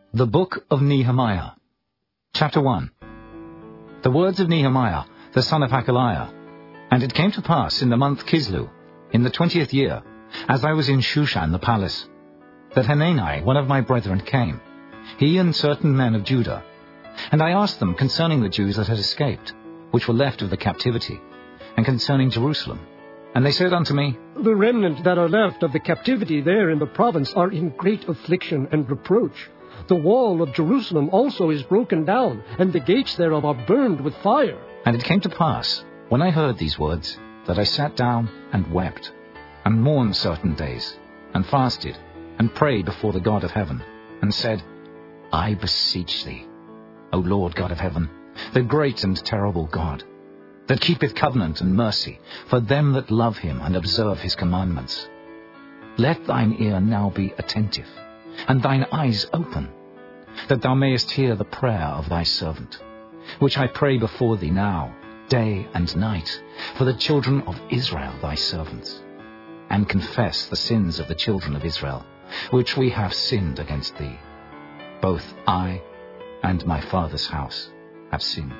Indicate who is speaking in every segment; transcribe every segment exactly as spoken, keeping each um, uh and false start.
Speaker 1: The Book of Nehemiah, Chapter one. The words of Nehemiah, the son of Hachaliah. And it came to pass in the month Kislew, in the twentieth year, as I was in Shushan the palace, that Hanani, one of my brethren, came, he and certain men of Judah. And I asked them concerning the Jews that had escaped, which were left of the captivity, and concerning Jerusalem. And they said unto me,
Speaker 2: The remnant that are left of the captivity there in the province are in great affliction and reproach. The wall of Jerusalem also is broken down, and the gates thereof are burned with fire.
Speaker 1: And it came to pass, when I heard these words, that I sat down and wept, and mourned certain days, and fasted, and prayed before the God of heaven, and said, I beseech thee, O Lord God of heaven, the great and terrible God, that keepeth covenant and mercy for them that love him and observe his commandments. Let thine ear now be attentive, and thine eyes open, that thou mayest hear the prayer of thy servant, which I pray before thee now, day and night, for the children of Israel thy servants, and confess the sins of the children of Israel, which we have sinned against thee. Both I and my father's house have sinned.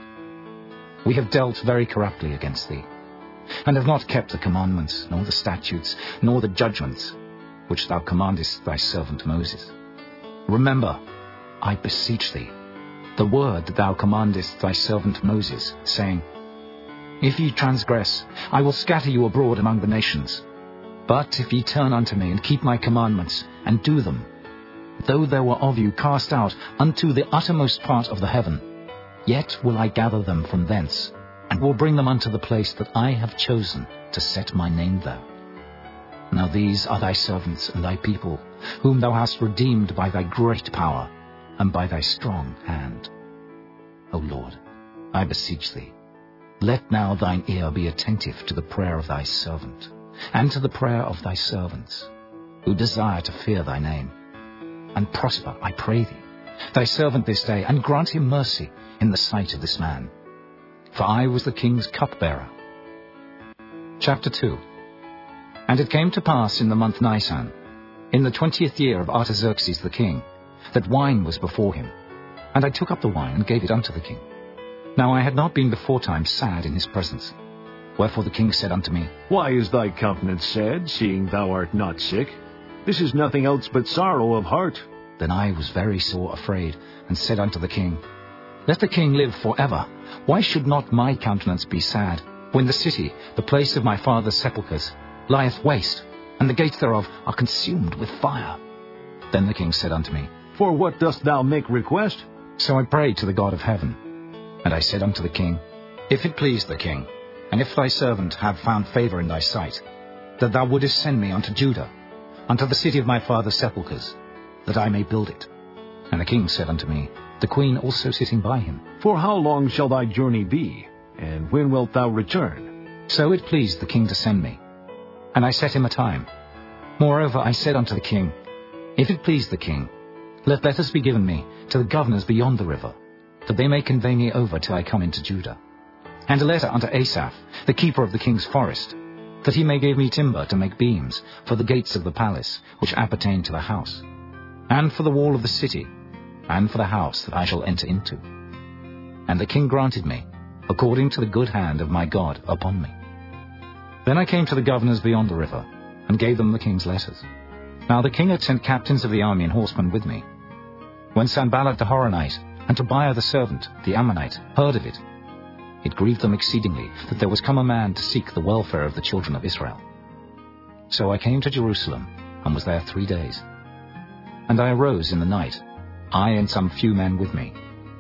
Speaker 1: We have dealt very corruptly against thee, and have not kept the commandments, nor the statutes, nor the judgments, which thou commandest thy servant Moses. Remember, I beseech thee, the word that thou commandest thy servant Moses, saying, If ye transgress, I will scatter you abroad among the nations. But if ye turn unto me, and keep my commandments, and do them, though there were of you cast out unto the uttermost part of the heaven, yet will I gather them from thence, and will bring them unto the place that I have chosen to set my name there. Now these are thy servants and thy people, whom thou hast redeemed by thy great power, and by thy strong hand. O Lord, I beseech thee, let now thine ear be attentive to the prayer of thy servant, and to the prayer of thy servants, who desire to fear thy name. And prosper, I pray thee, thy servant this day, and grant him mercy in the sight of this man. For I was the king's cupbearer. Chapter two. And it came to pass in the month Nisan, in the twentieth year of Artaxerxes the king, that wine was before him. And I took up the wine and gave it unto the king. Now I had not been beforetime sad in his presence. Wherefore the king said unto me,
Speaker 3: Why is thy countenance sad, seeing thou art not sick? This is nothing else but sorrow of heart.
Speaker 1: Then I was very sore afraid, and said unto the king, Let the king live for ever. Why should not my countenance be sad, when the city, the place of my father's sepulchres, lieth waste, and the gates thereof are consumed with fire? Then the king said unto me,
Speaker 3: For what dost thou make request?
Speaker 1: So I prayed to the God of heaven. And I said unto the king, If it please the king, and if thy servant have found favour in thy sight, that thou wouldest send me unto Judah, unto the city of my father's sepulchres, that I may build it. And the king said unto me, the queen also sitting by him,
Speaker 3: For how long shall thy journey be, and when wilt thou return?
Speaker 1: So it pleased the king to send me, and I set him a time. Moreover I said unto the king, If it please the king, let letters be given me to the governors beyond the river, that they may convey me over till I come into Judah. And a letter unto Asaph, the keeper of the king's forest, that he may give me timber to make beams for the gates of the palace, which appertain to the house, and for the wall of the city, and for the house that I shall enter into. And the king granted me, according to the good hand of my God upon me. Then I came to the governors beyond the river, and gave them the king's letters. Now the king had sent captains of the army and horsemen with me. When Sanballat the Horonite, and Tobiah the servant, the Ammonite, heard of it, it grieved them exceedingly that there was come a man to seek the welfare of the children of Israel. So I came to Jerusalem, and was there three days. And I arose in the night, I and some few men with me.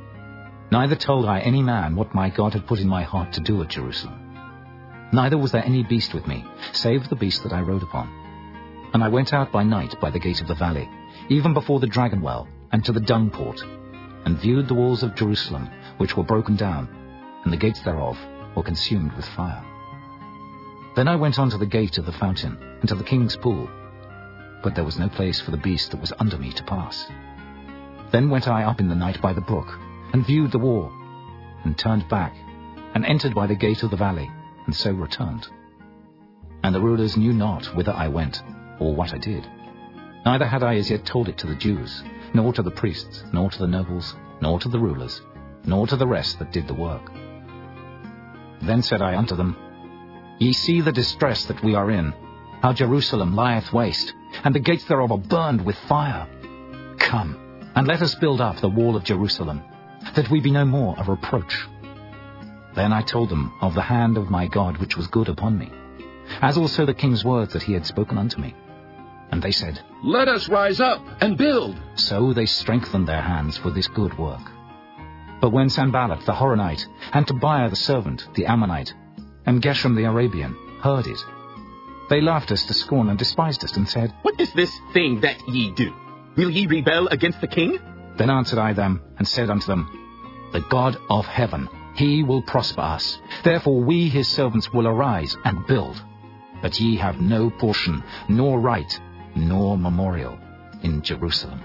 Speaker 1: Neither told I any man what my God had put in my heart to do at Jerusalem. Neither was there any beast with me, save the beast that I rode upon. And I went out by night by the gate of the valley, even before the dragon well, and to the dung port, and viewed the walls of Jerusalem, which were broken down, and the gates thereof were consumed with fire. Then I went on to the gate of the fountain, and to the king's pool, but there was no place for the beast that was under me to pass. Then went I up in the night by the brook, and viewed the wall, and turned back, and entered by the gate of the valley, and so returned. And the rulers knew not whither I went, or what I did. Neither had I as yet told it to the Jews, nor to the priests, nor to the nobles, nor to the rulers, nor to the rest that did the work. Then said I unto them, Ye see the distress that we are in, how Jerusalem lieth waste, and the gates thereof are burned with fire. Come, and let us build up the wall of Jerusalem, that we be no more a reproach. Then I told them of the hand of my God which was good upon me, as also the king's words that he had spoken unto me. And they said,
Speaker 4: Let us rise up and build.
Speaker 1: So they strengthened their hands for this good work. But when Sanballat the Horonite, and Tobiah the servant, the Ammonite, and Geshem the Arabian, heard it, they laughed us to scorn and despised us, and said,
Speaker 5: What is this thing that ye do? Will ye rebel against the king?
Speaker 1: Then answered I them, and said unto them, The God of heaven, he will prosper us. Therefore we his servants will arise and build. But ye have no portion, nor right, nor memorial in Jerusalem.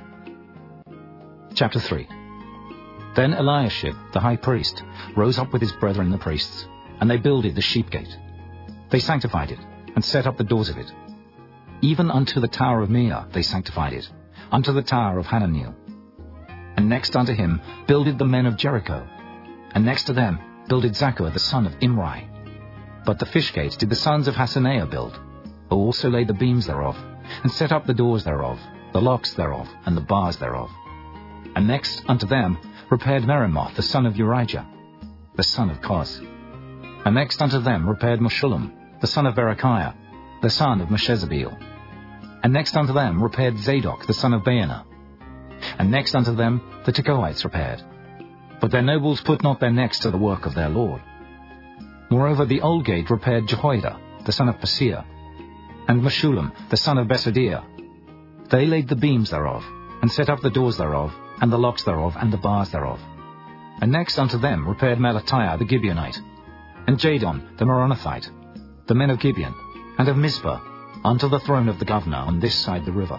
Speaker 1: Chapter three. Then Eliashib the high priest rose up with his brethren the priests, and they builded the sheep gate. They sanctified it, and set up the doors of it. Even unto the tower of Meah they sanctified it, unto the tower of Hananiel. And next unto him builded the men of Jericho, and next to them builded Zaccur the son of Imri. But the fish gate did the sons of Hassenaah build, who also laid the beams thereof, and set up the doors thereof, the locks thereof, and the bars thereof. And next unto them repaired Meremoth the son of Urijah, the son of Koz. And next unto them repaired Meshullam, the son of Berechiah, the son of Meshezabeel. And next unto them repaired Zadok the son of Baana. And next unto them the Tekoites repaired. But their nobles put not their necks to the work of their lord. Moreover the old gate repaired Jehoiada, the son of Paseah, and Meshullam, the son of Besodiah. They laid the beams thereof, and set up the doors thereof, and the locks thereof, and the bars thereof. And next unto them repaired Melatiah the Gibeonite, and Jadon the Meronothite, the men of Gibeon, and of Mizpah, unto the throne of the governor on this side the river.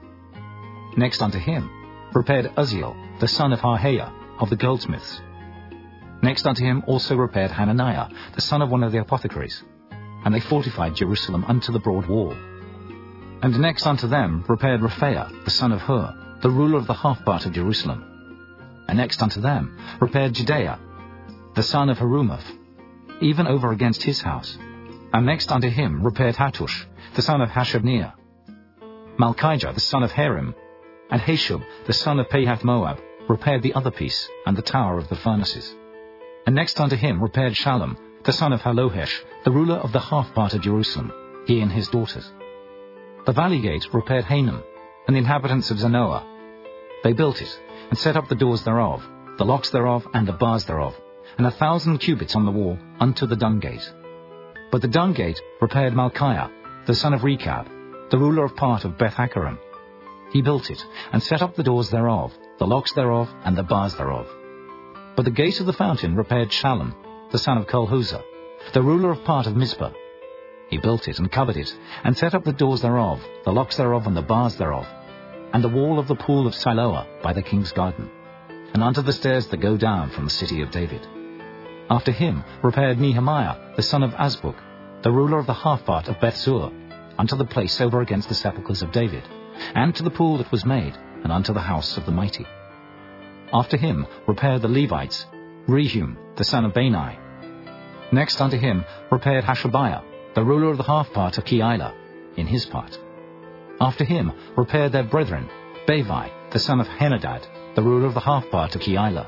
Speaker 1: Next unto him repaired Uzziel, the son of Harhaiah, of the goldsmiths. Next unto him also repaired Hananiah, the son of one of the apothecaries, and they fortified Jerusalem unto the broad wall. And next unto them repaired Rephaiah, the son of Hur, the ruler of the half part of Jerusalem. And next unto them repaired Jedaiah, the son of Harumaph, even over against his house. And next unto him repaired Hattush, the son of Hashabneiah, Malchijah, the son of Harim, and Hashub, the son of Pahath-Moab, repaired the other piece, and the tower of the furnaces. And next unto him repaired Shallum, the son of Halohesh, the ruler of the half part of Jerusalem, he and his daughters. The valley gate repaired Hanam, and the inhabitants of Zanoah. They built it, and set up the doors thereof, the locks thereof, and the bars thereof, and a thousand cubits on the wall unto the dung gate. But the dung gate repaired Malchiah, the son of Rechab, the ruler of part of Beth-Hakkerem. He built it, and set up the doors thereof, the locks thereof, and the bars thereof. But the gate of the fountain repaired Shallum, the son of Kolhuzah, the ruler of part of Mizpah. He built it, and covered it, and set up the doors thereof, the locks thereof, and the bars thereof, and the wall of the pool of Siloah by the king's garden, and unto the stairs that go down from the city of David. After him repaired Nehemiah, the son of Azbuk, the ruler of the half part of Bethsur, unto the place over against the sepulchres of David, and to the pool that was made, and unto the house of the mighty. After him repaired the Levites, Rehum, the son of Bani. Next unto him repaired Hashabiah, the ruler of the half part of Keilah, in his part. After him repaired their brethren, Bavi, the son of Henadad, the ruler of the half part of Keilah.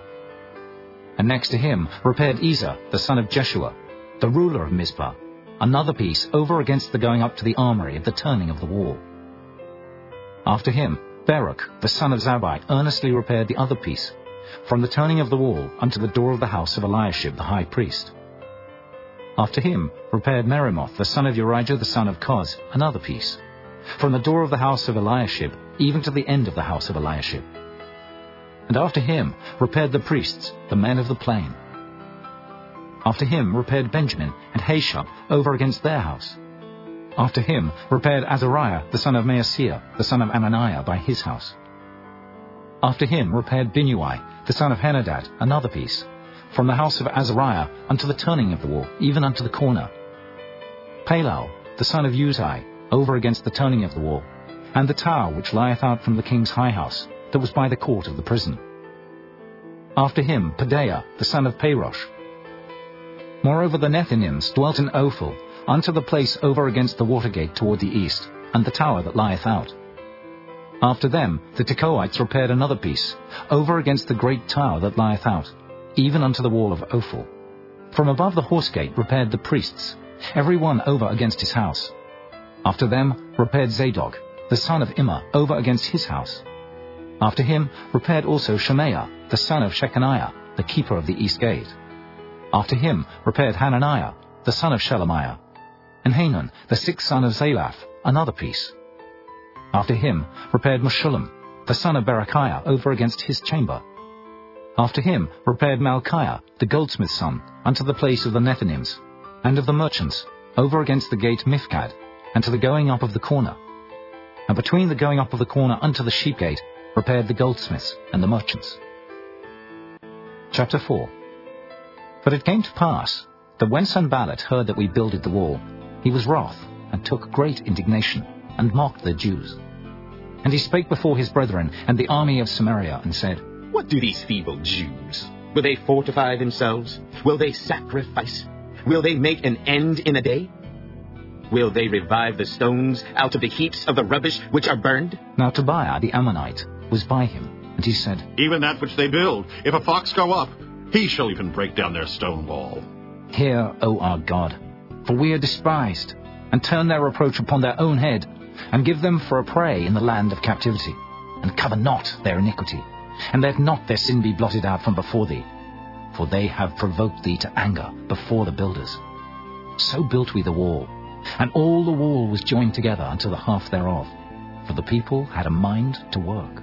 Speaker 1: And next to him repaired Ezer, the son of Jeshua, the ruler of Mizpah, another piece over against the going up to the armory of the turning of the wall. After him Baruch, the son of Zabbai, earnestly repaired the other piece, from the turning of the wall unto the door of the house of Eliashib the high priest. After him repaired Meremoth, the son of Urijah, the son of Koz, another piece, from the door of the house of Eliashib even to the end of the house of Eliashib. And after him repaired the priests, the men of the plain. After him repaired Benjamin and Hashub over against their house. After him repaired Azariah, the son of Maaseiah, the son of Ananiah, by his house. After him repaired Binnui, the son of Henadad, another piece, from the house of Azariah unto the turning of the wall, even unto the corner. Palal, the son of Uzai, over against the turning of the wall, and the tower which lieth out from the king's high house, that was by the court of the prison. After him Pedaiah the son of Parosh. Moreover the Nethinims dwelt in Ophel, unto the place over against the water gate toward the east, and the tower that lieth out. After them the Tekoites repaired another piece, over against the great tower that lieth out, even unto the wall of Ophel. From above the horse gate repaired the priests, every one over against his house. After them repaired Zadok, the son of Immer, over against his house. After him repaired also Shemaiah, the son of Shechaniah, the keeper of the east gate. After him repaired Hananiah, the son of Shelemiah, and Hanan, the sixth son of Zalaph, another piece. After him repaired Meshullam, the son of Berechiah, over against his chamber. After him repaired Malchiah, the goldsmith's son, unto the place of the Nethinims, and of the merchants, over against the gate Mifkad, and to the going up of the corner. And between the going up of the corner unto the sheep gate repaired the goldsmiths and the merchants. Chapter four. But it came to pass that when Sanballat heard that we builded the wall, he was wroth, and took great indignation, and mocked the Jews. And he spake before his brethren and the army of Samaria, and said,
Speaker 5: What do these feeble Jews? Will they fortify themselves? Will they sacrifice? Will they make an end in a day? Will they revive the stones out of the heaps of the rubbish which are burned?
Speaker 1: Now Tobiah the Ammonite was by him, and he said,
Speaker 6: Even that which they build, if a fox go up, he shall even break down their stone wall.
Speaker 1: Hear, O our God, for we are despised, and turn their reproach upon their own head, and give them for a prey in the land of captivity, and cover not their iniquity, and let not their sin be blotted out from before thee, for they have provoked thee to anger before the builders. So built we the wall, and all the wall was joined together unto the half thereof, for the people had a mind to work.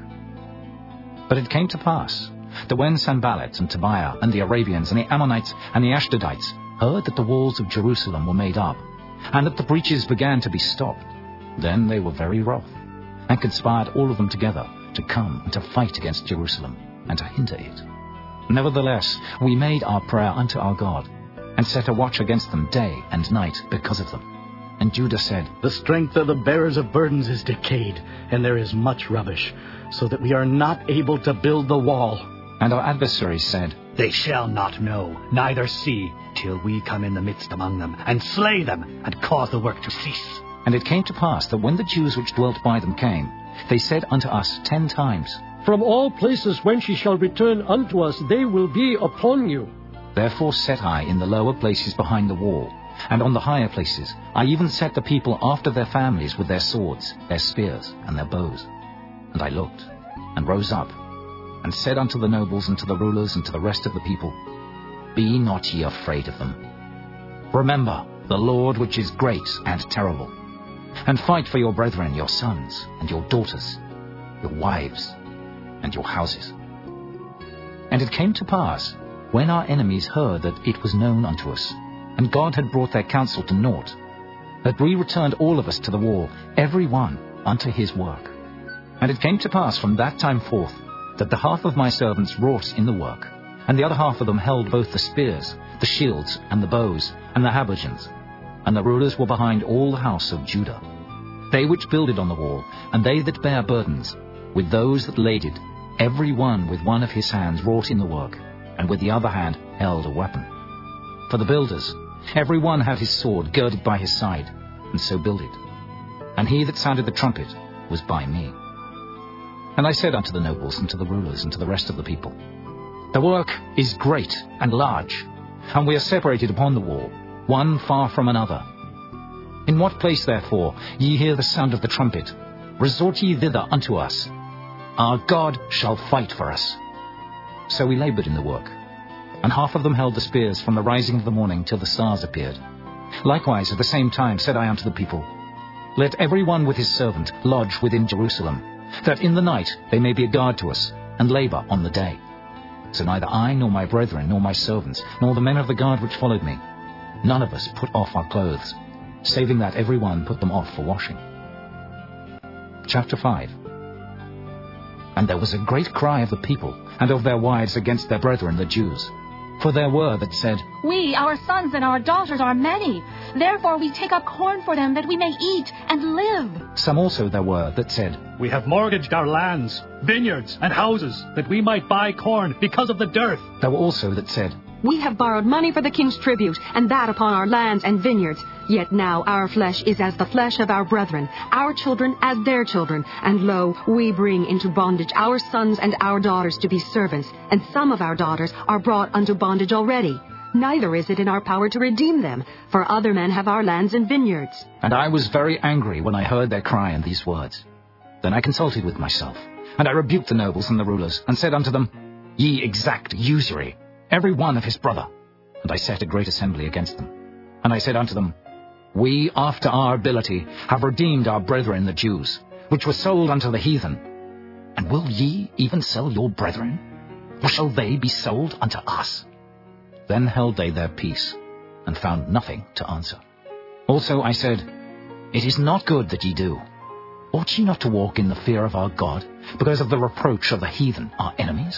Speaker 1: But it came to pass, that when Sanballat and Tobiah and the Arabians and the Ammonites and the Ashdodites heard that the walls of Jerusalem were made up, and that the breaches began to be stopped, then they were very wroth, and conspired all of them together to come and to fight against Jerusalem, and to hinder it. Nevertheless, we made our prayer unto our God, and set a watch against them day and night because of them. And Judah said,
Speaker 7: The strength of the bearers of burdens is decayed, and there is much rubbish, so that we are not able to build the wall.
Speaker 1: And our adversaries said,
Speaker 7: They shall not know, neither see, till we come in the midst among them, and slay them, and cause the work to cease.
Speaker 1: And it came to pass that when the Jews which dwelt by them came, they said unto us ten times,
Speaker 2: From all places whence ye shall return unto us, they will be upon you.
Speaker 1: Therefore set I in the lower places behind the wall, and on the higher places I even set the people after their families with their swords, their spears, and their bows. And I looked, and rose up, and said unto the nobles, and to the rulers, and to the rest of the people, Be not ye afraid of them. Remember the Lord which is great and terrible, and fight for your brethren, your sons, and your daughters, your wives, and your houses. And it came to pass, when our enemies heard that it was known unto us, and God had brought their counsel to naught, that we returned all of us to the wall, every one unto his work. And it came to pass from that time forth, that the half of my servants wrought in the work, and the other half of them held both the spears, the shields, and the bows, and the habergeons. And the rulers were behind all the house of Judah, they which builded on the wall, and they that bare burdens, with those that laded, every one with one of his hands wrought in the work, and with the other hand held a weapon. For the builders, every one had his sword girded by his side, and so builded. And he that sounded the trumpet was by me. And I said unto the nobles, and to the rulers, and to the rest of the people, The work is great and large, and we are separated upon the wall, one far from another. In what place, therefore, ye hear the sound of the trumpet, resort ye thither unto us. Our God shall fight for us. So we laboured in the work, and half of them held the spears from the rising of the morning till the stars appeared. Likewise at the same time said I unto the people, Let every one with his servant lodge within Jerusalem, that in the night they may be a guard to us, and labour on the day. So neither I, nor my brethren, nor my servants, nor the men of the guard which followed me, none of us put off our clothes, saving that every one put them off for washing. Chapter five. And there was a great cry of the people and of their wives against their brethren the Jews. For there were that said,
Speaker 8: We, our sons and our daughters, are many. Therefore we take up corn for them, that we may eat and live.
Speaker 1: Some also there were that said,
Speaker 9: We have mortgaged our lands, vineyards, and houses, that we might buy corn because of the dearth.
Speaker 1: There were also that said,
Speaker 10: We have borrowed money for the king's tribute, and that upon our lands and vineyards. Yet now our flesh is as the flesh of our brethren, our children as their children. And lo, we bring into bondage our sons and our daughters to be servants, and some of our daughters are brought unto bondage already. Neither is it in our power to redeem them, for other men have our lands and vineyards.
Speaker 1: And I was very angry when I heard their cry and these words. Then I consulted with myself, and I rebuked the nobles and the rulers, and said unto them, Ye exact usury, every one of his brother. And I set a great assembly against them. And I said unto them, We, after our ability, have redeemed our brethren the Jews, which were sold unto the heathen. And will ye even sell your brethren? Or shall they be sold unto us? Then held they their peace, and found nothing to answer. Also I said, It is not good that ye do. Ought ye not to walk in the fear of our God, because of the reproach of the heathen, our enemies?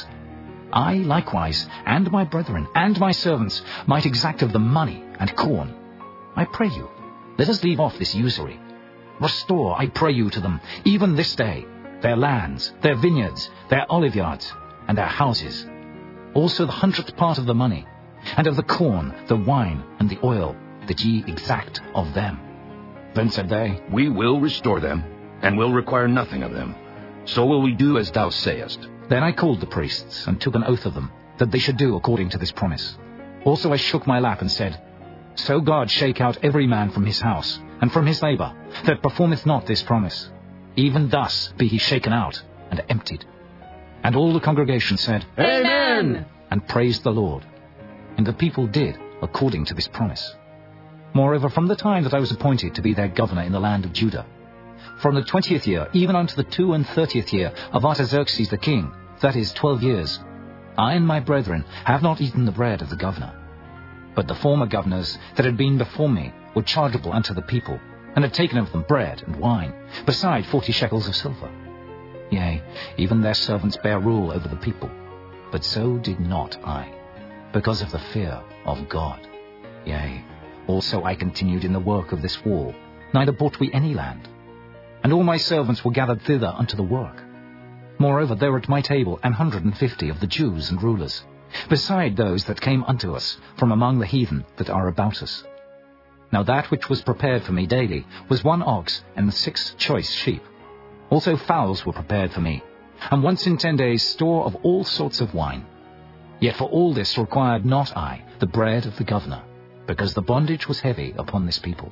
Speaker 1: I likewise, and my brethren, and my servants, might exact of them money and corn. I pray you, let us leave off this usury. Restore, I pray you, to them, even this day, their lands, their vineyards, their oliveyards, and their houses. Also the hundredth part of the money, and of the corn, the wine, and the oil, that ye exact of them. Then said they,
Speaker 4: We will restore them, and will require nothing of them. So will we do as thou sayest.
Speaker 1: Then I called the priests, and took an oath of them, that they should do according to this promise. Also I shook my lap, and said, So God shake out every man from his house, and from his labour, that performeth not this promise. Even thus be he shaken out, and emptied. And all the congregation said,
Speaker 8: Amen,
Speaker 1: and praised the Lord. And the people did according to this promise. Moreover, from the time that I was appointed to be their governor in the land of Judah, from the twentieth year even unto the two and thirtieth year of Artaxerxes the king, that is twelve years, I and my brethren have not eaten the bread of the governor. But the former governors that had been before me were chargeable unto the people, and had taken of them bread and wine, beside forty shekels of silver. Yea, even their servants bare rule over the people. But so did not I, because of the fear of God. Yea, also I continued in the work of this wall, neither bought we any land. And all my servants were gathered thither unto the work. Moreover, there were at my table an hundred and fifty of the Jews and rulers, beside those that came unto us from among the heathen that are about us. Now that which was prepared for me daily was one ox and six choice sheep. Also fowls were prepared for me, and once in ten days store of all sorts of wine. Yet for all this required not I the bread of the governor, because the bondage was heavy upon this people.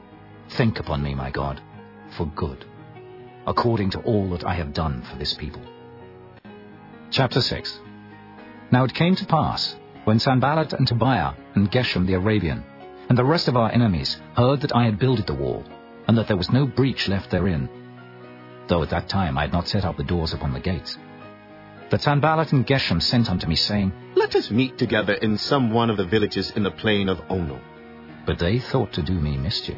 Speaker 1: Think upon me, my God, for good, according to all that I have done for this people. Chapter six. Now it came to pass, when Sanballat and Tobiah and Geshem the Arabian, and the rest of our enemies, heard that I had builded the wall, and that there was no breach left therein, though at that time I had not set up the doors upon the gates, that Sanballat and Geshem sent unto me, saying,
Speaker 5: Let us meet together in some one of the villages in the plain of Ono.
Speaker 1: But they thought to do me mischief.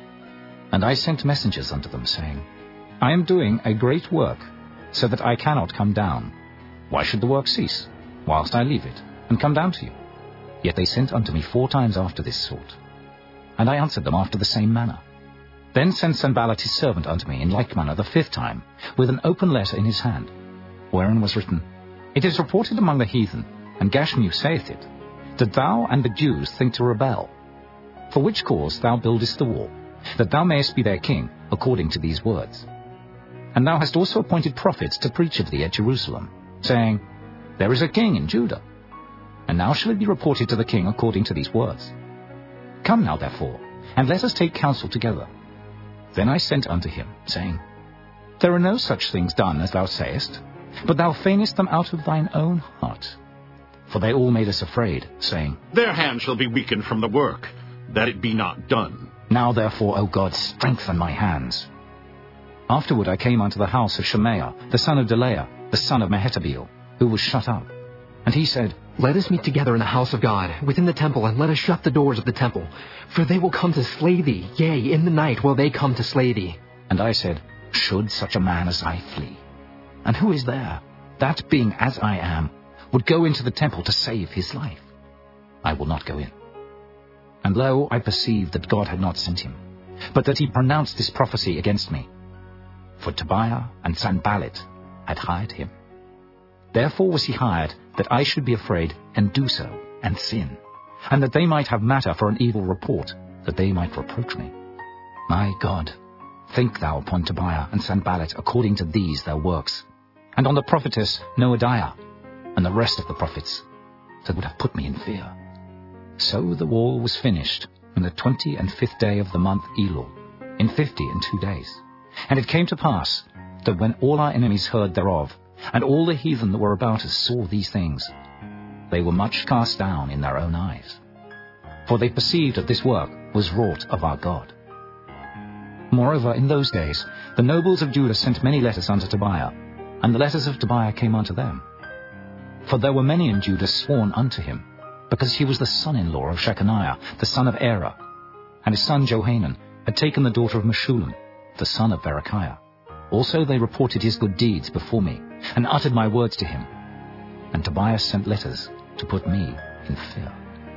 Speaker 1: And I sent messengers unto them, saying, I am doing a great work, so that I cannot come down. Why should the work cease, whilst I leave it, and come down to you? Yet they sent unto me four times after this sort. And I answered them after the same manner. Then sent Sanballat his servant unto me in like manner the fifth time, with an open letter in his hand, wherein was written, It is reported among the heathen, and Gashmu saith it, that thou and the Jews think to rebel. For which cause thou buildest the wall, that thou mayest be their king, according to these words. And thou hast also appointed prophets to preach of thee at Jerusalem, saying, There is a king in Judah. And now shall it be reported to the king according to these words. Come now, therefore, and let us take counsel together. Then I sent unto him, saying, There are no such things done as thou sayest, but thou feignest them out of thine own heart. For they all made us afraid, saying,
Speaker 6: Their hand shall be weakened from the work, that it be not done.
Speaker 1: Now therefore, O God, strengthen my hands. Afterward I came unto the house of Shemaiah, the son of Delaiah, the son of Mehetabeel, who was shut up. And he said,
Speaker 11: Let us meet together in the house of God, within the temple, and let us shut the doors of the temple. For they will come to slay thee, yea, in the night will they come to slay thee.
Speaker 1: And I said, Should such a man as I flee? And who is there, that being as I am, would go into the temple to save his life? I will not go in. And lo, I perceived that God had not sent him, but that he pronounced this prophecy against me. For Tobiah and Sanballat had hired him. Therefore was he hired, that I should be afraid, and do so, and sin, and that they might have matter for an evil report, that they might reproach me. My God, think thou upon Tobiah and Sanballat according to these their works, and on the prophetess Noadiah, and the rest of the prophets, that would have put me in fear. So the wall was finished on the twenty and fifth day of the month Elul, in fifty and two days. And it came to pass, that when all our enemies heard thereof, and all the heathen that were about us saw these things, they were much cast down in their own eyes. For they perceived that this work was wrought of our God. Moreover, in those days, the nobles of Judah sent many letters unto Tobiah, and the letters of Tobiah came unto them. For there were many in Judah sworn unto him, because he was the son-in-law of Shechaniah, the son of Erah, and his son Johanan had taken the daughter of Meshullam, the son of Berechiah. Also they reported his good deeds before me, and uttered my words to him. And Tobiah sent letters to put me in fear.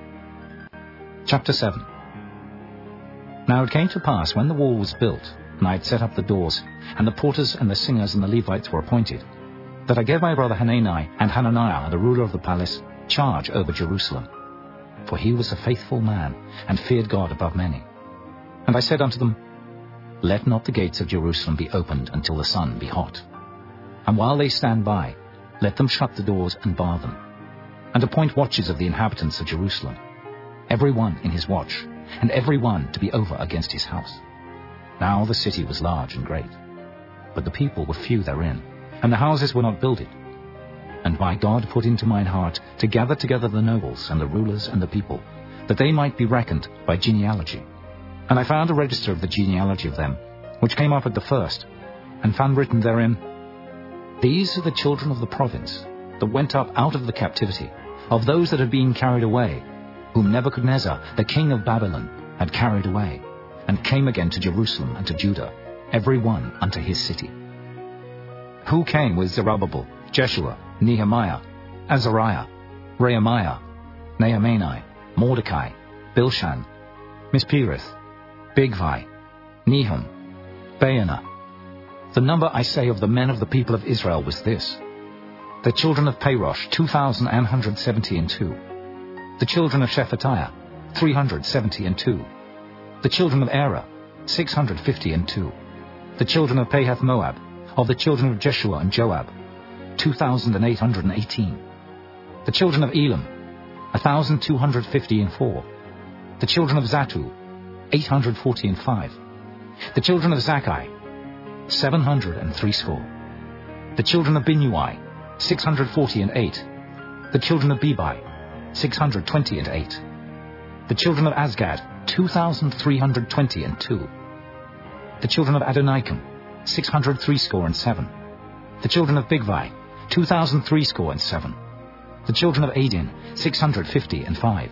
Speaker 1: Chapter seven. Now it came to pass, when the wall was built, and I had set up the doors, and the porters and the singers and the Levites were appointed, that I gave my brother Hanani and Hananiah, the ruler of the palace, charge over Jerusalem. For he was a faithful man, and feared God above many. And I said unto them, Let not the gates of Jerusalem be opened until the sun be hot. And while they stand by, let them shut the doors and bar them, and appoint watches of the inhabitants of Jerusalem, every one in his watch, and every one to be over against his house. Now the city was large and great, but the people were few therein, and the houses were not builded. And my God put into mine heart to gather together the nobles and the rulers and the people, that they might be reckoned by genealogy. And I found a register of the genealogy of them, which came up at the first, and found written therein, These are the children of the province, that went up out of the captivity, of those that had been carried away, whom Nebuchadnezzar, the king of Babylon, had carried away, and came again to Jerusalem and to Judah, every one unto his city. Who came with Zerubbabel, Jeshua, Nehemiah, Azariah, Rehemiah, Nehemiah, Mordecai, Bilshan, Mispereth, Bigvai, Nehum, Baanah. The number, I say, of the men of the people of Israel was this: the children of Parosh, two thousand one hundred seventy and two. The children of Shephatiah, three hundred seventy and two. The children of Erah, six hundred fifty and two. The children of Pahath Moab, of the children of Jeshua and Joab, two thousand eight hundred eighteen. The children of Elam, one thousand two hundred fifty and four. The children of Zatu, eight hundred forty and five. The children of Zakkai, seven hundred and threescore. The children of Binnui, six hundred forty and eight. The children of Bebai, six hundred twenty and eight. The children of Azgad, two thousand three hundred twenty and two. The children of Adonikam, six hundred threescore and seven. The children of Bigvai, two thousand threescore and seven. The children of Adin, six hundred fifty and five.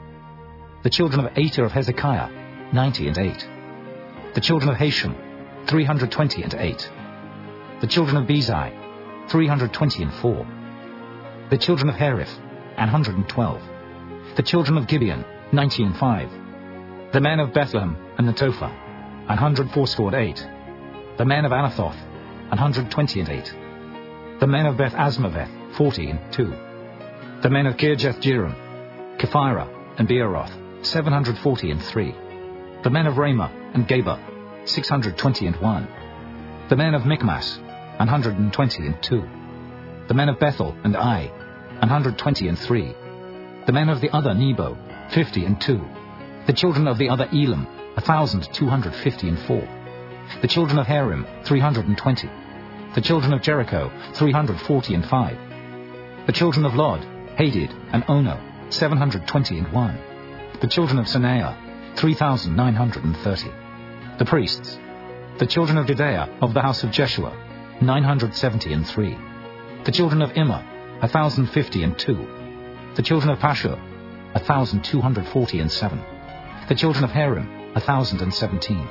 Speaker 1: The children of Ater of Hezekiah, ninety and eight. The children of Hashem, three hundred twenty and eight. The children of Bezai, three hundred twenty and four. The children of Hariph, an hundred and twelve. The children of Gibeon, ninety and five. The men of Bethlehem and Netophah, an hundred fourscore and eight. The men of Anathoth, an hundred twenty and eight. The men of Beth Asmaveth, forty and two. The men of Kirjath Jearim, Kephirah and Beeroth, seven hundred forty and three. The men of Ramah and Geba, six hundred twenty and one. The men of Michmas, an hundred and twenty and two. The men of Bethel and Ai, an hundred twenty and three. The men of the other Nebo, fifty and two. The children of the other Elam, a thousand two hundred fifty and four. The children of Harim, three hundred and twenty. The children of Jericho, three hundred forty and five. The children of Lod, Hadid and Ono, seven hundred twenty and one. The children of Sanaiah, three thousand nine hundred and thirty. The priests, the children of Judea of the house of Jeshua, nine hundred seventy and three. The children of Immer, a thousand fifty and two. The children of Pashur, a thousand two hundred forty and seven. The children of Harim, a thousand and seventeen.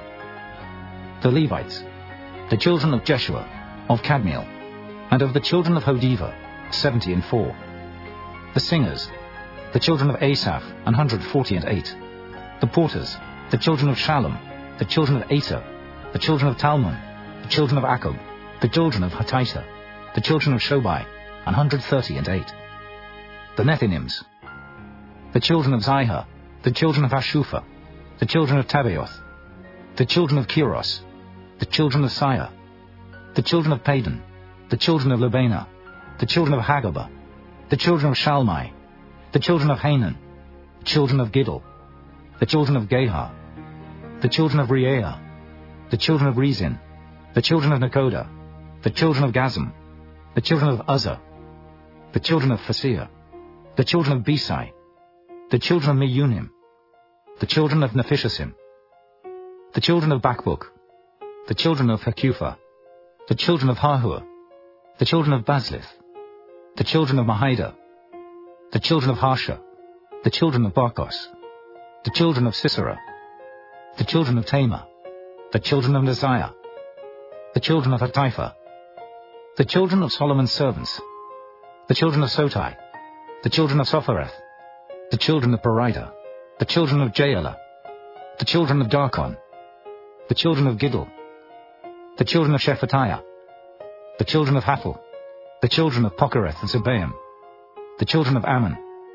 Speaker 1: The Levites, the children of Jeshua, of Kadmiel, and of the children of Hodiva, seventy and four. The singers, the children of Asaph, an hundred forty and eight. The porters, the children of Shallum, the children of Ater, the children of Talmon, the children of Akub, the children of Hatita, the children of Shobai, an hundred thirty and eight. The Nethinims, the children of Zihah, the children of Hashupha, the children of Tabaoth, the children of Kiros, the children of Sire, the children of Padan, the children of Lebana, the children of Hagabah, the children of Shalmai, the children of Hanan, the children of Giddel, the children of Gahar, the children of Reaiah, the children of Rezin, the children of Nekoda, the children of Gazam, the children of Uzzah, the children of Phasir, the children of Besai, the children of Meunim, the children of Nephishtim, the children of Bakbuk, the children of Hakupha, the children of Hahur, the children of Bazlith, the children of Mahida, the children of Harsha, the children of Barkos, the children of Sisera, the children of Tamar, the children of Neziah, the children of Hatipha, the children of Solomon's servants, the children of Sotai, the children of Sophereth, the children of Perida, the children of Jaela, the children of Darkon, the children of Giddel, the children of Shephatiah, the children of Haphel, the children of Pochereth and Zebaim, the children of Ammon.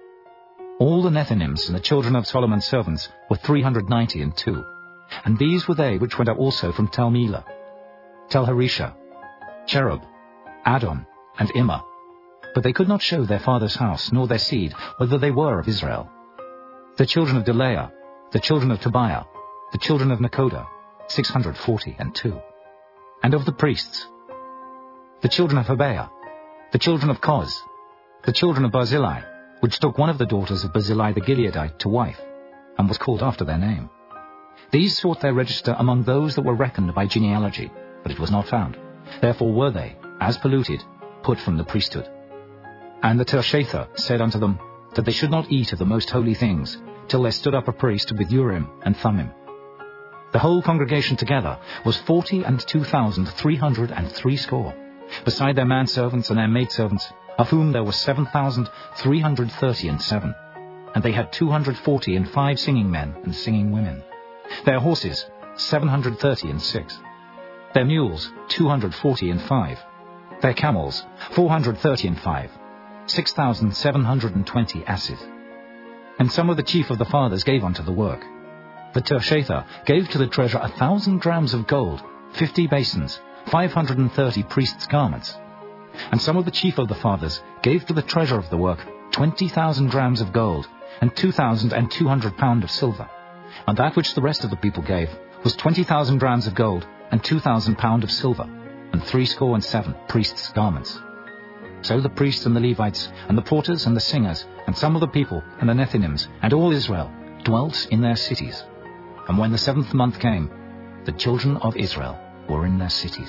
Speaker 1: All the Nethinims and the children of Solomon's servants were three hundred ninety and two, and these were they which went up also from Tel Melah, Tel Harisha, Cherub, Adon, and Immer. But they could not show their father's house, nor their seed, whether they were of Israel. The children of Delaiah, the children of Tobiah, the children of Nekoda, six hundred forty and two. And of the priests, the children of Hobaiah, the children of Koz, the children of Barzillai, which took one of the daughters of Barzillai the Gileadite to wife, and was called after their name. These sought their register among those that were reckoned by genealogy, but it was not found. Therefore were they, as polluted, put from the priesthood. And the Tershatha said unto them, that they should not eat of the most holy things, till there stood up a priest with Urim and Thummim. The whole congregation together was forty and two thousand three hundred and threescore, beside their manservants and their maidservants, of whom there were seven thousand three hundred thirty and seven. And they had two hundred forty and five singing men and singing women. Their horses, seven hundred thirty and six. Their mules, two hundred forty and five. Their camels, four hundred thirty and five. Six thousand seven hundred and twenty asses. And some of the chief of the fathers gave unto the work. The Tershatha gave to the treasure a thousand drams of gold, fifty basins, five hundred and thirty priests' garments. And some of the chief of the fathers gave to the treasure of the work twenty thousand drams of gold, and two thousand and two hundred pound of silver. And that which the rest of the people gave was twenty thousand drams of gold, and two thousand pound of silver, and threescore and seven priests' garments. So the priests and the Levites, and the porters and the singers, and some of the people, and the Nethinims, and all Israel, dwelt in their cities. And when the seventh month came, the children of Israel were in their cities.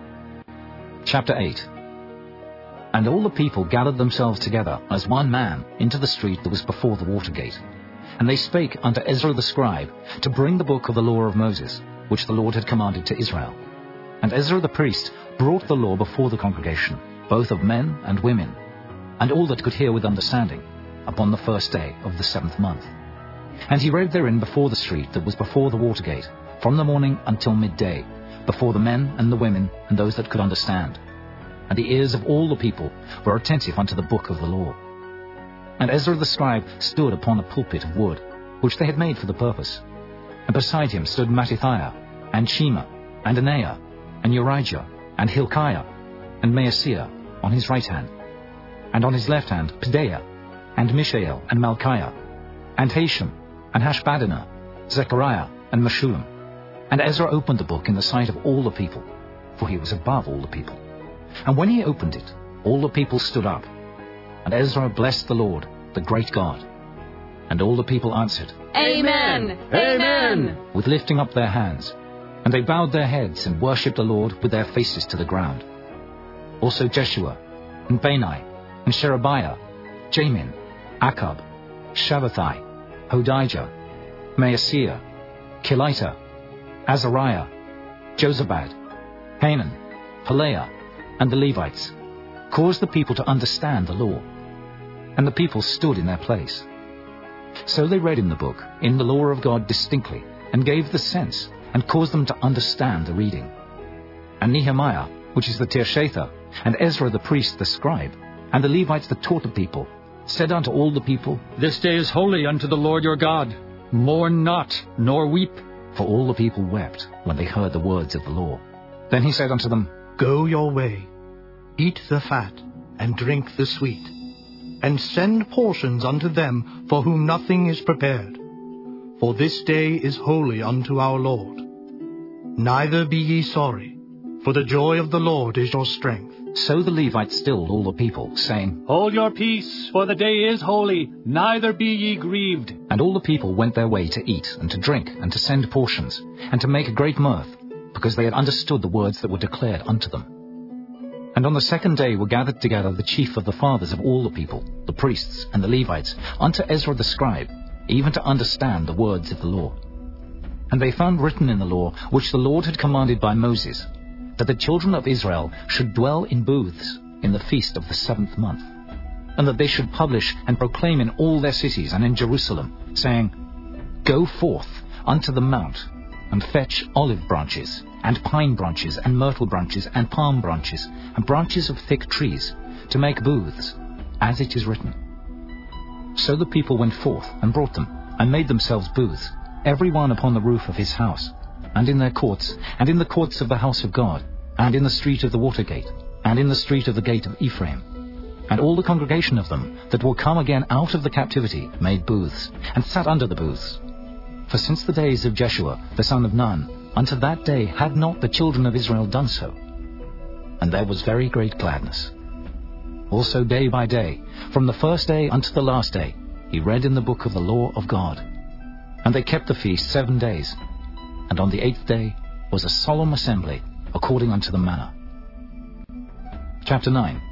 Speaker 1: Chapter eight. And all the people gathered themselves together as one man into the street that was before the water gate. And they spake unto Ezra the scribe to bring the book of the law of Moses, which the Lord had commanded to Israel. And Ezra the priest brought the law before the congregation, both of men and women, and all that could hear with understanding, upon the first day of the seventh month. And he read therein before the street that was before the water gate, from the morning until midday, before the men and the women and those that could understand. And the ears of all the people were attentive unto the book of the law. And Ezra the scribe stood upon a pulpit of wood, which they had made for the purpose. And beside him stood Mattithiah, and Shema, and Anaiah, and Urijah, and Hilkiah, and Maaseiah on his right hand, and on his left hand Pedaiah, and Mishael, and Malchiah, and Hashem, and Hashbaddanah, Zechariah, and Meshullam. And Ezra opened the book in the sight of all the people, for he was above all the people. And when he opened it, all the people stood up. And Ezra blessed the Lord, the great God. And all the people answered,
Speaker 12: Amen! Amen!
Speaker 1: with lifting up their hands. And they bowed their heads and worshipped the Lord with their faces to the ground. Also Jeshua, and Bani, and Sherebiah, Jamin, Akab, Shabbathai, Hodijah, Maaseiah, Kelita, Azariah, Jozabad, Hanan, Pelaiah, and the Levites, caused the people to understand the law. And the people stood in their place, So they read in the book, in the law of God distinctly, and gave the sense, and caused them to understand the reading. And Nehemiah, which is the Tirshatha, and Ezra the priest the scribe, and the Levites that taught the people, said unto all the people,
Speaker 9: This day is holy unto the Lord your God. Mourn not, nor weep.
Speaker 1: For all the people wept when they heard the words of the law. Then he said unto them,
Speaker 13: Go your way, eat the fat, and drink the sweet, and send portions unto them for whom nothing is prepared. For this day is holy unto our Lord. Neither be ye sorry, for the joy of the Lord is your strength.
Speaker 1: So the Levites stilled all the people, saying,
Speaker 9: Hold your peace, for the day is holy, neither be ye grieved.
Speaker 1: And all the people went their way to eat, and to drink, and to send portions, and to make a great mirth, because they had understood the words that were declared unto them. And on the second day were gathered together the chief of the fathers of all the people, the priests and the Levites, unto Ezra the scribe, even to understand the words of the law. And they found written in the law, which the Lord had commanded by Moses, that the children of Israel should dwell in booths in the feast of the seventh month, and that they should publish and proclaim in all their cities and in Jerusalem, saying, Go forth unto the mount, and fetch olive branches, and pine branches, and myrtle branches, and palm branches, and branches of thick trees, to make booths, as it is written. So the people went forth, and brought them, and made themselves booths, every one upon the roof of his house, and in their courts, and in the courts of the house of God, and in the street of the water gate, and in the street of the gate of Ephraim. And all the congregation of them that were come again out of the captivity made booths, and sat under the booths. For since the days of Jeshua the son of Nun, unto that day had not the children of Israel done so. And there was very great gladness. Also day by day, from the first day unto the last day, he read in the book of the law of God. And they kept the feast seven days, and on the eighth day was a solemn assembly, according unto the manner. Chapter nine.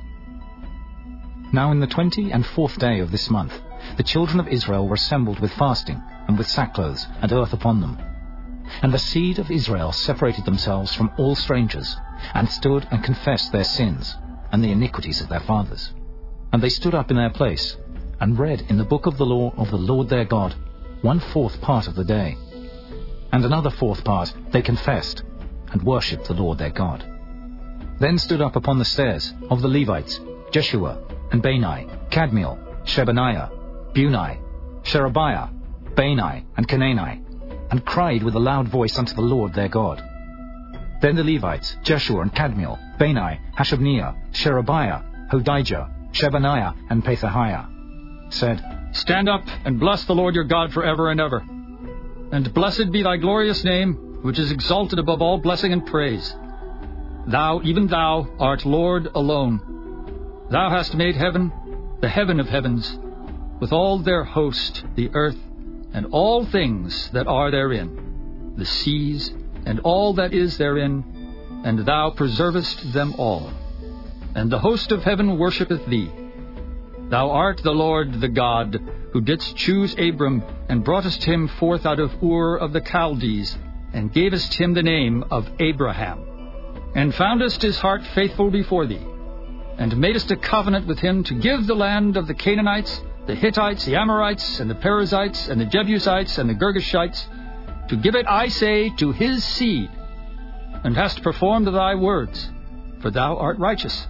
Speaker 1: Now in the twenty and fourth day of this month, the children of Israel were assembled with fasting, and with sackcloths, and earth upon them. And the seed of Israel separated themselves from all strangers, and stood and confessed their sins, and the iniquities of their fathers. And they stood up in their place, and read in the book of the law of the Lord their God, one fourth part of the day. And another fourth part they confessed, and worshipped the Lord their God. Then stood up upon the stairs of the Levites, Jeshua, and Bani, Kadmiel, Shebaniah, Bunai, Sherebiah, Bani, and Canaani, and cried with a loud voice unto the Lord their God. Then the Levites, Jeshua and Kadmiel, Bani, Hashabniah, Sherebiah, Hodijah, Shebaniah, and Pethahiah, said,
Speaker 9: Stand up and bless the Lord your God forever and ever. And blessed be thy glorious name, which is exalted above all blessing and praise. Thou, even thou, art Lord alone. Thou hast made heaven, the heaven of heavens, with all their host, the earth, and all things that are therein, the seas, and all that is therein, and thou preservest them all. And the host of heaven worshippeth thee. Thou art the Lord the God, who didst choose Abram, and broughtest him forth out of Ur of the Chaldees, and gavest him the name of Abraham, and foundest his heart faithful before thee, and madest a covenant with him to give the land of the Canaanites, the Hittites, the Amorites, and the Perizzites, and the Jebusites, and the Girgashites, to give it, I say, to his seed, and hast performed thy words, for thou art righteous,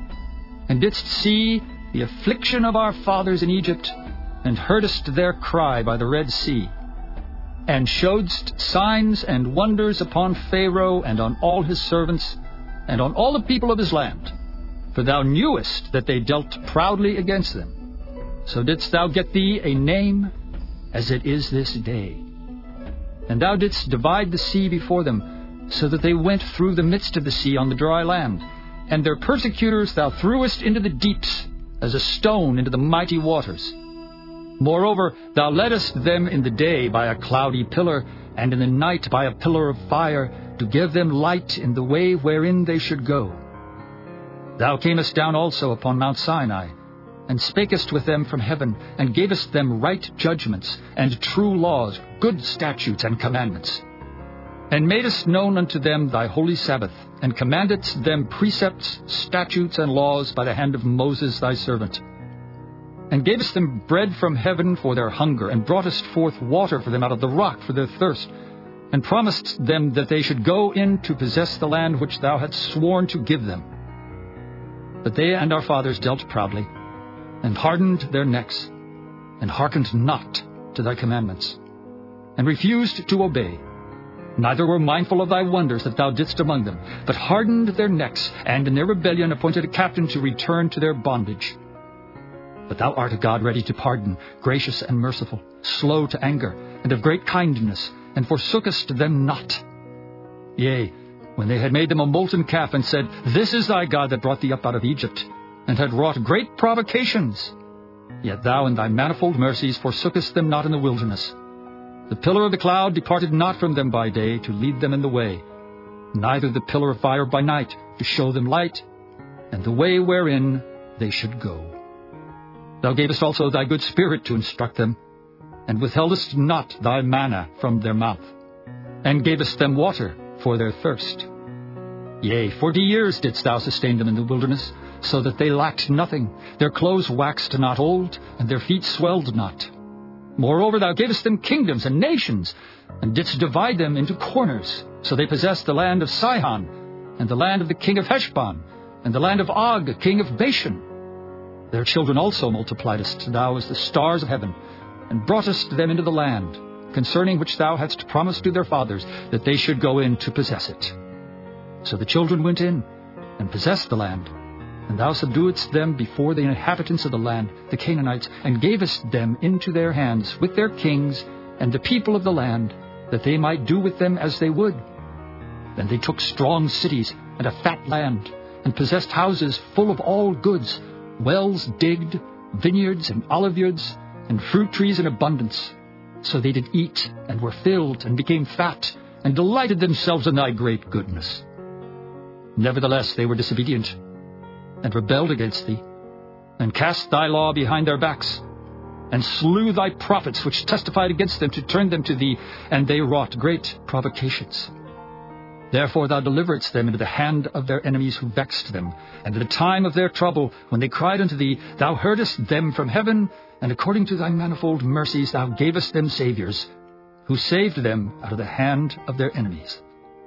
Speaker 9: and didst see the affliction of our fathers in Egypt, and heardest their cry by the Red Sea, and showedst signs and wonders upon Pharaoh and on all his servants, and on all the people of his land, for thou knewest that they dealt proudly against them. So didst thou get thee a name, as it is this day. And thou didst divide the sea before them, so that they went through the midst of the sea on the dry land. And their persecutors thou threwest into the deeps, as a stone into the mighty waters. Moreover, thou leddest them in the day by a cloudy pillar, and in the night by a pillar of fire, to give them light in the way wherein they should go. Thou camest down also upon Mount Sinai, and spakest with them from heaven, and gavest them right judgments, and true laws, good statutes and commandments. And madest known unto them thy holy Sabbath, and commandedst them precepts, statutes, and laws by the hand of Moses thy servant. and gavest them bread from heaven for their hunger, and broughtest forth water for them out of the rock for their thirst, and promised them that they should go in to possess the land which thou hadst sworn to give them. But they and our fathers dealt proudly, and hardened their necks, and hearkened not to thy commandments, and refused to obey, neither were mindful of thy wonders that thou didst among them, but hardened their necks, and in their rebellion appointed a captain to return to their bondage. But thou art a God ready to pardon, gracious and merciful, slow to anger, and of great kindness, and forsookest them not. Yea, when they had made them a molten calf, and said, This is thy God that brought thee up out of Egypt, and had wrought great provocations, yet thou in thy manifold mercies forsookest them not in the wilderness. The pillar of the cloud departed not from them by day to lead them in the way, neither the pillar of fire by night to show them light, and the way wherein they should go. Thou gavest also thy good Spirit to instruct them, and withheldest not thy manna from their mouth, and gavest them water for their thirst. Yea, forty years didst thou sustain them in the wilderness, so that they lacked nothing. Their clothes waxed not old, and their feet swelled not. Moreover, thou gavest them kingdoms and nations, and didst divide them into corners. So they possessed the land of Sihon, and the land of the king of Heshbon, and the land of Og, king of Bashan. Their children also multipliedst thou as the stars of heaven, and broughtest them into the land, concerning which thou hadst promised to their fathers, that they should go in to possess it. So the children went in, and possessed the land, and thou subduedst them before the inhabitants of the land, the Canaanites, and gavest them into their hands with their kings and the people of the land, that they might do with them as they would. Then they took strong cities and a fat land, and possessed houses full of all goods, wells digged, vineyards and oliveyards, and fruit trees in abundance. So they did eat, and were filled, and became fat, and delighted themselves in thy great goodness. Nevertheless they were disobedient, and rebelled against thee, and cast thy law behind their backs, and slew thy prophets which testified against them to turn them to thee, and they wrought great provocations. Therefore thou deliveredst them into the hand of their enemies who vexed them, and in the time of their trouble, when they cried unto thee, thou heardest them from heaven, and according to thy manifold mercies thou gavest them saviors, who saved them out of the hand of their enemies.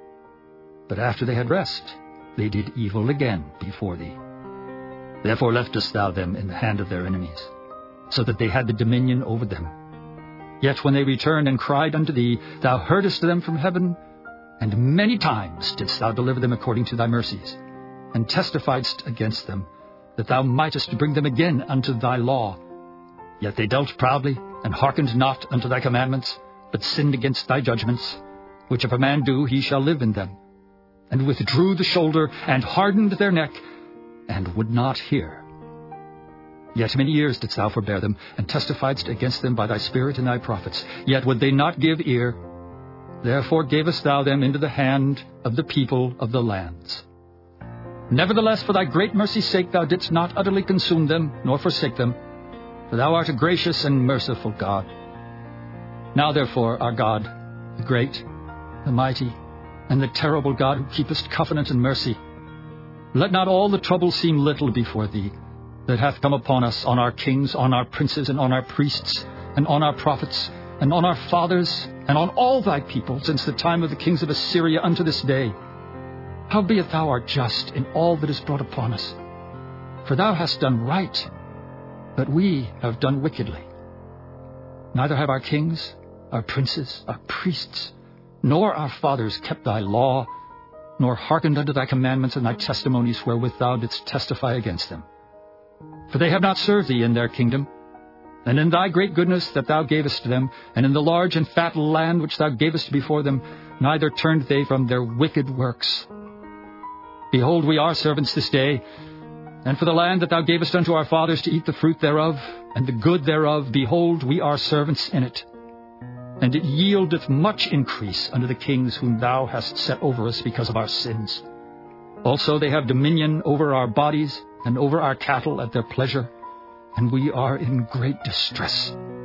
Speaker 9: But after they had rest, they did evil again before thee. Therefore leftest thou them in the hand of their enemies, so that they had the dominion over them. Yet when they returned and cried unto thee, thou heardest them from heaven, and many times didst thou deliver them according to thy mercies, and testifiedst against them, that thou mightest bring them again unto thy law. Yet they dealt proudly, and hearkened not unto thy commandments, but sinned against thy judgments, which if a man do, he shall live in them, and withdrew the shoulder, and hardened their neck, and would not hear. Yet many years didst thou forbear them, and testifiedst against them by thy Spirit and thy prophets. Yet would they not give ear. Therefore gavest thou them into the hand of the people of the lands. Nevertheless, for thy great mercy's sake, thou didst not utterly consume them, nor forsake them, for thou art a gracious and merciful God. Now therefore, our God, the great, the mighty, and the terrible God, who keepest covenant and mercy, let not all the trouble seem little before thee, that hath come upon us, on our kings, on our princes, and on our priests, and on our prophets, and on our fathers, and on all thy people, since the time of the kings of Assyria unto this day. Howbeit thou art just in all that is brought upon us. For thou hast done right, but we have done wickedly. Neither have our kings, our princes, our priests, nor our fathers kept thy law, nor hearkened unto thy commandments and thy testimonies wherewith thou didst testify against them. For they have not served thee in their kingdom, and in thy great goodness that thou gavest them, and in the large and fat land which thou gavest before them, neither turned they from their wicked works. Behold, we are servants this day, and for the land that thou gavest unto our fathers to eat the fruit thereof, and the good thereof, behold, we are servants in it. And it yieldeth much increase unto the kings whom thou hast set over us because of our sins. Also they have dominion over our bodies, and over our cattle at their pleasure, and we are in great distress.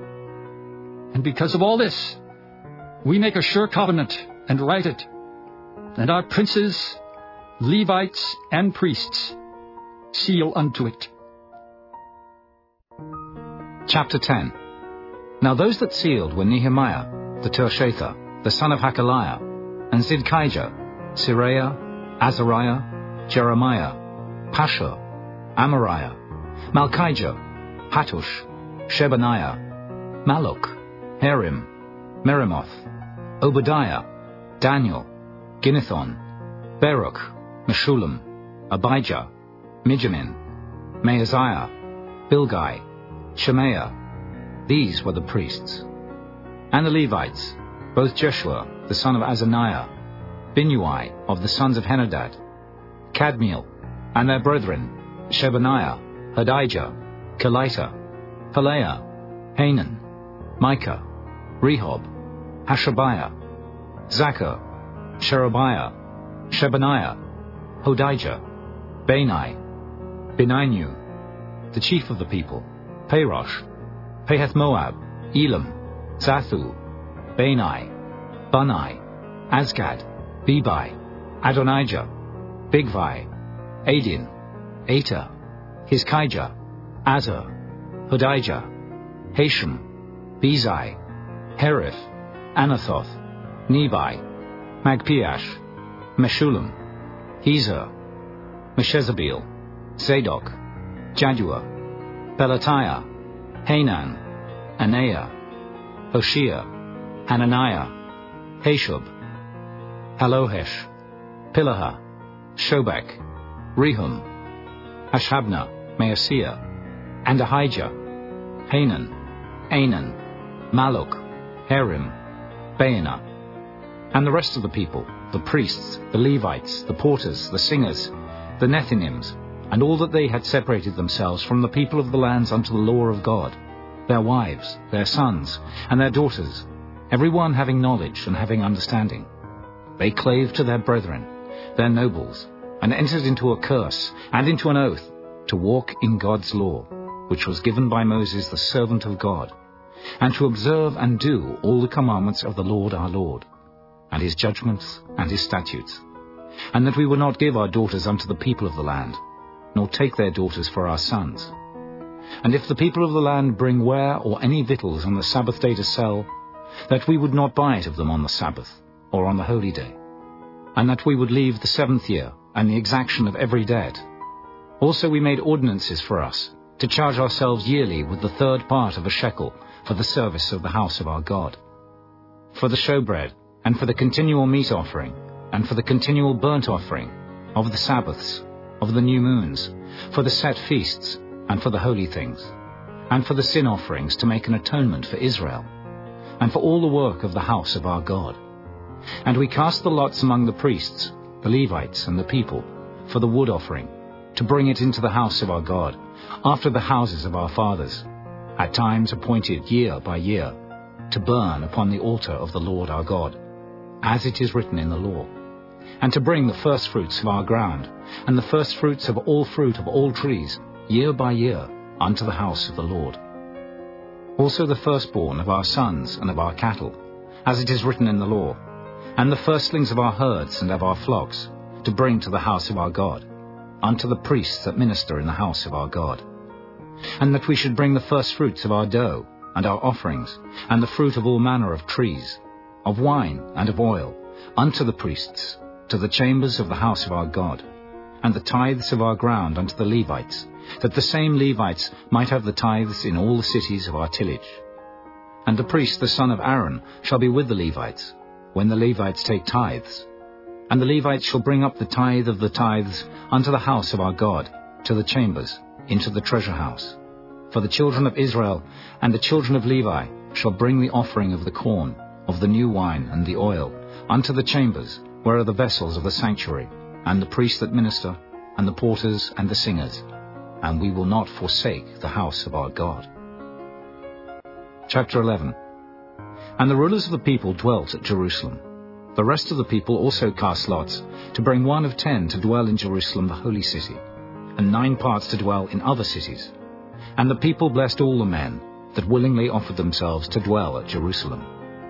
Speaker 9: And because of all this, we make a sure covenant, and write it, and our princes, Levites, and priests seal unto it.
Speaker 1: Chapter ten. Now those that sealed were Nehemiah, the Tirshatha, the son of Hakaliah, and Zidkijah, Siraiah, Azariah, Jeremiah, Pashur, Amariah, Malchijah, Hattush, Shebaniah, Maluk, Harim, Meremoth, Obadiah, Daniel, Ginnethon, Baruch, Meshullam, Abijah, Mijamin, Maaziah, Bilgai, Shemaiah. These were the priests. And the Levites, both Jeshua, the son of Azaniah, Binnui of the sons of Henadad, Kadmiel, and their brethren, Shebaniah, Hodijah, Kelita, Pelaiah, Hanan, Micah, Rehob, Hashabiah, Zachar, Sherebiah, Shebaniah, Hodijah, Bani, Beninu, the chief of the people, Parosh, Pahath-Moab, Elam, Zathu, Bani, Bunai, Azgad, Bebai, Adonijah, Bigvai, Adin, Ater, Hizkijah, Azar, Hodijah, Hashem, Bezai, Herith, Anathoth, Nebai, Magpiash, Meshullam, Hezer, Meshezabeel, Zadok, Jaddua, Pelatiah, Hanan, Anaiah, Hoshea, Hananiah, Hashub, Halohesh, Pilaha, Shobek, Rehum, Hashabnah, Maaseiah, and Ahijah, Hanan, Anan, Maluk, Harim, Baanah, and the rest of the people, the priests, the Levites, the porters, the singers, the Nethinims, and all that they had separated themselves from the people of the lands unto the law of God, their wives, their sons, and their daughters, every one having knowledge and having understanding. They clave to their brethren, their nobles, and entered into a curse and into an oath to walk in God's law, which was given by Moses the servant of God, and to observe and do all the commandments of the Lord our Lord, and his judgments and his statutes, and that we would not give our daughters unto the people of the land, nor take their daughters for our sons. And if the people of the land bring ware or any victuals on the Sabbath day to sell, that we would not buy it of them on the Sabbath, or on the holy day, and that we would leave the seventh year, and the exaction of every debt. Also we made ordinances for us, to charge ourselves yearly with the third part of a shekel for the service of the house of our God, for the showbread, and for the continual meat offering, and for the continual burnt offering, of the Sabbaths, of the new moons, for the set feasts, and for the holy things, and for the sin offerings to make an atonement for Israel, and for all the work of the house of our God. And we cast the lots among the priests, the Levites, and the people, for the wood offering, to bring it into the house of our God, after the houses of our fathers, at times appointed year by year, to burn upon the altar of the Lord our God, as it is written in the law, and to bring the firstfruits of our ground, and the firstfruits of all fruit of all trees, year by year, unto the house of the Lord. Also the firstborn of our sons and of our cattle, as it is written in the law, and the firstlings of our herds and of our flocks, to bring to the house of our God, unto the priests that minister in the house of our God. And that we should bring the firstfruits of our dough, and our offerings, and the fruit of all manner of trees, of wine and of oil, unto the priests, to the chambers of the house of our God, and the tithes of our ground unto the Levites, that the same Levites might have the tithes in all the cities of our tillage. And the priest the son of Aaron shall be with the Levites, when the Levites take tithes. And the Levites shall bring up the tithe of the tithes unto the house of our God, to the chambers, into the treasure house. For the children of Israel and the children of Levi shall bring the offering of the corn, of the new wine and the oil, unto the chambers, where are the vessels of the sanctuary, and the priests that minister, and the porters and the singers, and we will not forsake the house of our God. Chapter eleven. And the rulers of the people dwelt at Jerusalem. The rest of the people also cast lots, to bring one of ten to dwell in Jerusalem the holy city, and nine parts to dwell in other cities. And the people blessed all the men that willingly offered themselves to dwell at Jerusalem.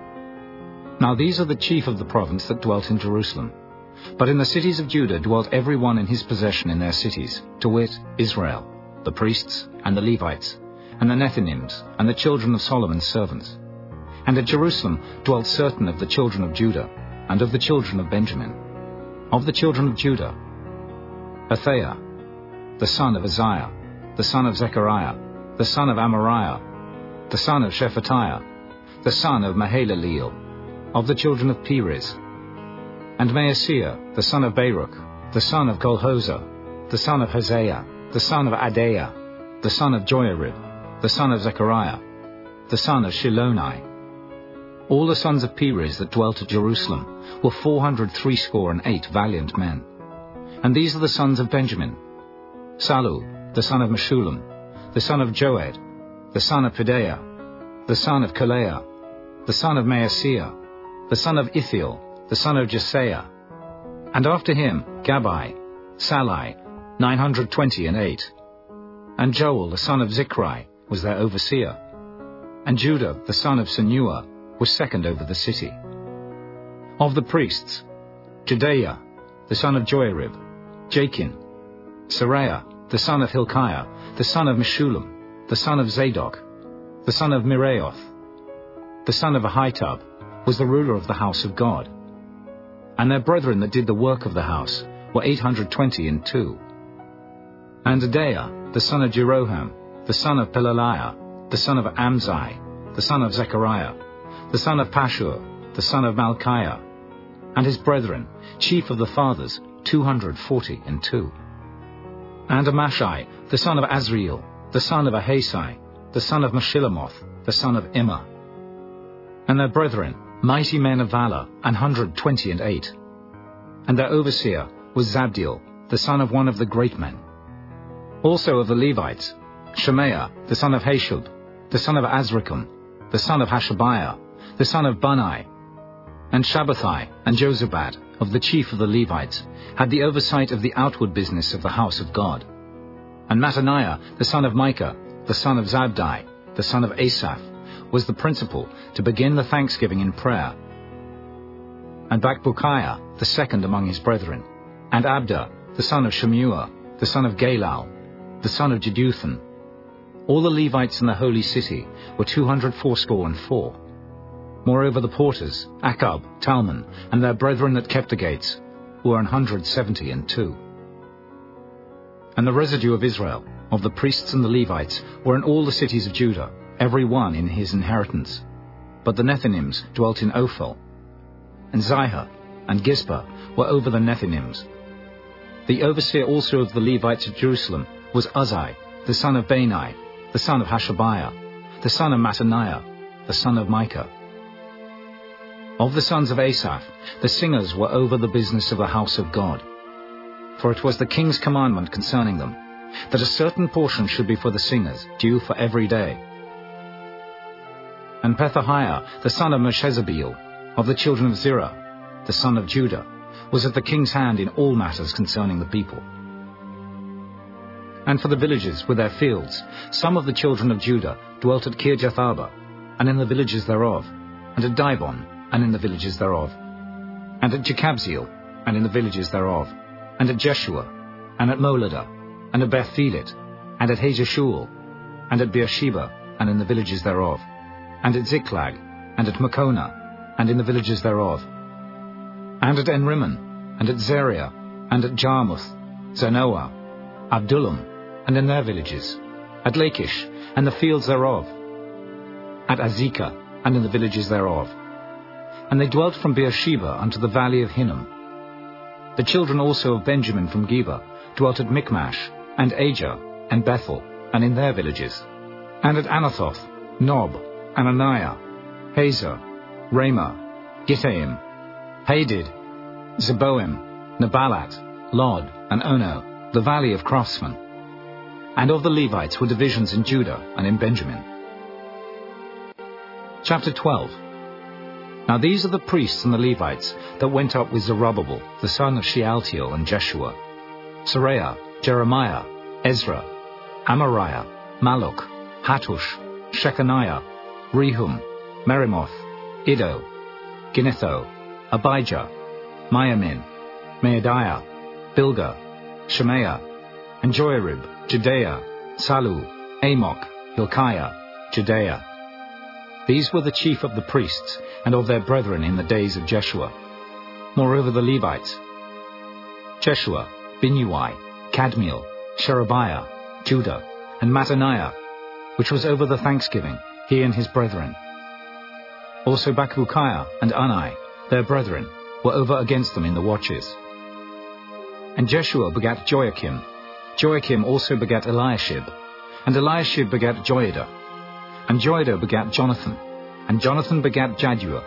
Speaker 1: Now these are the chief of the province that dwelt in Jerusalem. But in the cities of Judah dwelt every one in his possession in their cities, to wit, Israel, the priests and the Levites, and the Nethinims, and the children of Solomon's servants. And at Jerusalem dwelt certain of the children of Judah, and of the children of Benjamin. Of the children of Judah, Athaiah, the son of Uzziah, the son of Zechariah, the son of Amariah, the son of Shephatiah, the son of Mahalaleel, of the children of Perez. And Maaseiah, the son of Baruch, the son of Kolhosah, the son of Hosea, the son of Adaiah, the son of Joiarib, the son of Zechariah, the son of Shiloni. All the sons of Perez that dwelt at Jerusalem were four hundred threescore and eight valiant men. And these are the sons of Benjamin: Salu, the son of Meshullam, the son of Joed, the son of Pedaiah, the son of Kaleah, the son of Maaseiah, the son of Ithiel, the son of Jesaiah. And after him Gabai, Salai, nine hundred twenty and eight. And Joel, the son of Zichri, was their overseer. And Judah, the son of Senua, was second over the city. Of the priests, Jedaiah, the son of Joiarib, Jachin, Seraiah, the son of Hilkiah, the son of Meshullam, the son of Zadok, the son of Miraioth, the son of Ahitub, was the ruler of the house of God. And their brethren that did the work of the house were eight hundred twenty and two. And Adaiah, the son of Jeroham, the son of Pelaliah, the son of Amzai, the son of Zechariah, the son of Pashur, the son of Malchiah, and his brethren, chief of the fathers, two hundred forty and two. And Amashai, the son of Azriel, the son of Ahasai, the son of Meshillamoth, the son of Immer. And their brethren, mighty men of valor, an hundred twenty and eight. And their overseer was Zabdiel, the son of one of the great men. Also of the Levites, Shemaiah, the son of Hashub, the son of Azrikam, the son of Hashabiah, the son of Bunai. And Shabbathai and Jozabad, of the chief of the Levites, had the oversight of the outward business of the house of God. And Mattaniah, the son of Micah, the son of Zabdi, the son of Asaph, was the principal to begin the thanksgiving in prayer. And Bakbukiah, the second among his brethren, and Abda, the son of Shemua, the son of Galal, the son of Jeduthun. All the Levites in the holy city were two hundred fourscore and four. Moreover the porters, Akab, Talmon, and their brethren that kept the gates, were an hundred seventy and two. And the residue of Israel, of the priests and the Levites, were in all the cities of Judah, every one in his inheritance. But the Nethinims dwelt in Ophel. And Zihah and Gizpah were over the Nethinims. The overseer also of the Levites of Jerusalem was Uzzi, the son of Bani, the son of Hashabiah, the son of Mattaniah, the son of Micah. Of the sons of Asaph, the singers were over the business of the house of God. For it was the king's commandment concerning them, that a certain portion should be for the singers, due for every day. And Pethahiah, the son of Meshezabeel, of the children of Zerah, the son of Judah, was at the king's hand in all matters concerning the people. And for the villages with their fields, some of the children of Judah dwelt at Kirjath-arba, and in the villages thereof, and at Dibon, and in the villages thereof, and at Jekabzeel, and in the villages thereof, and at Jeshua, and at Moladah, and at Beth-Phelet, and at Hazeshul, and at Beersheba, and in the villages thereof, and at Ziklag, and at Makona, and in the villages thereof, and at Enrimmon, and at Zeriah, and at Jarmuth, Zanoah, Abdullam, and in their villages, at Lachish, and the fields thereof, at Azekah, and in the villages thereof. And they dwelt from Beersheba unto the valley of Hinnom. The children also of Benjamin from Geba dwelt at Michmash, and Ajah, and Bethel, and in their villages, and at Anathoth, Nob, Ananiah, Hazor, Ramah, Gittaim, Hadid, Zeboim, Nebalat, Lod, and Ono, the valley of craftsmen. And of the Levites were divisions in Judah and in Benjamin. Chapter twelve. Now these are the priests and the Levites that went up with Zerubbabel, the son of Shealtiel, and Jeshua, Seraiah, Jeremiah, Ezra, Amariah, Malluch, Hattush, Shechaniah, Rehum, Merimoth, Iddo, Ginnetho, Abijah, Miamin, Maadiah, Bilgah, Shemaiah, and Joiarib, Jedaiah, Salu, Amok, Hilkiah, Judea. These were the chief of the priests and of their brethren in the days of Jeshua. Moreover the Levites, Jeshua, Binnui, Kadmiel, Sherebiah, Judah, and Mattaniah, which was over the thanksgiving, he and his brethren. Also Bakbukiah and Unai, their brethren, were over against them in the watches. And Jeshua begat Joachim. Joachim also begat Eliashib. And Eliashib begat Joiada. And Joiada begat Jonathan. And Jonathan begat Jaddua.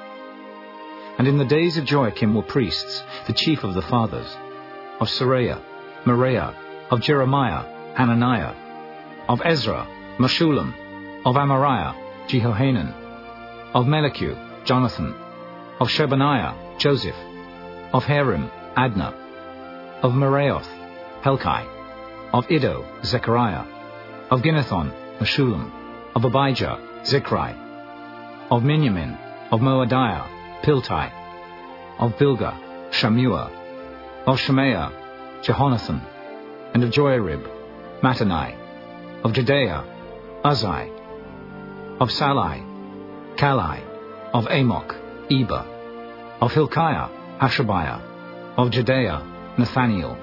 Speaker 1: And in the days of Joachim were priests, the chief of the fathers, of Seraiah, Moriah, of Jeremiah, Hananiah, of Ezra, Meshullam, of Amariah, Jehohanan, of Melichu, Jonathan, of Shebaniah, Joseph, of Harim, Adna, of Meraioth, Helkai, of Iddo, Zechariah, of Ginnethon, Meshullam, of Abijah, Zichri, of Miniamin, of Moadiah, Piltai, of Bilgah, Shammua, of Shemaiah, Jehonathan, and of Joarib, Mattani, of Judea, Uzzi, of Salai, Kalai, of Amok, Eber, of Hilkiah, Hashabiah, of Judea, Nathaniel.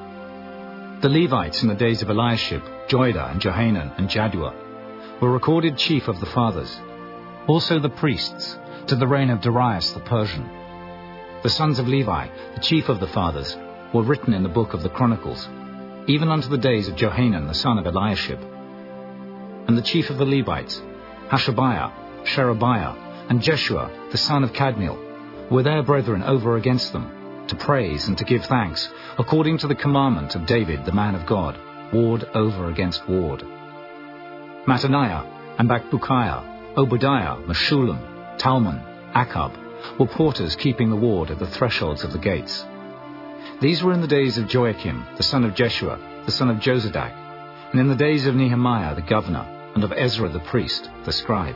Speaker 1: The Levites in the days of Eliashib, Joiada, and Johanan, and Jaddua, were recorded chief of the fathers. Also the priests, to the reign of Darius the Persian. The sons of Levi, the chief of the fathers, were written in the book of the Chronicles, even unto the days of Johanan the son of Eliashib. And the chief of the Levites, Hashabiah, Sherebiah, and Jeshua the son of Kadmiel, were their brethren over against them, to praise and to give thanks, according to the commandment of David the man of God, ward over against ward. Mattaniah, and Bakbukiah, Obadiah, Meshullam, Talmon, Akab, were porters keeping the ward at the thresholds of the gates. These were in the days of Joachim, the son of Jeshua, the son of Jozadak, and in the days of Nehemiah the governor, and of Ezra the priest, the scribe.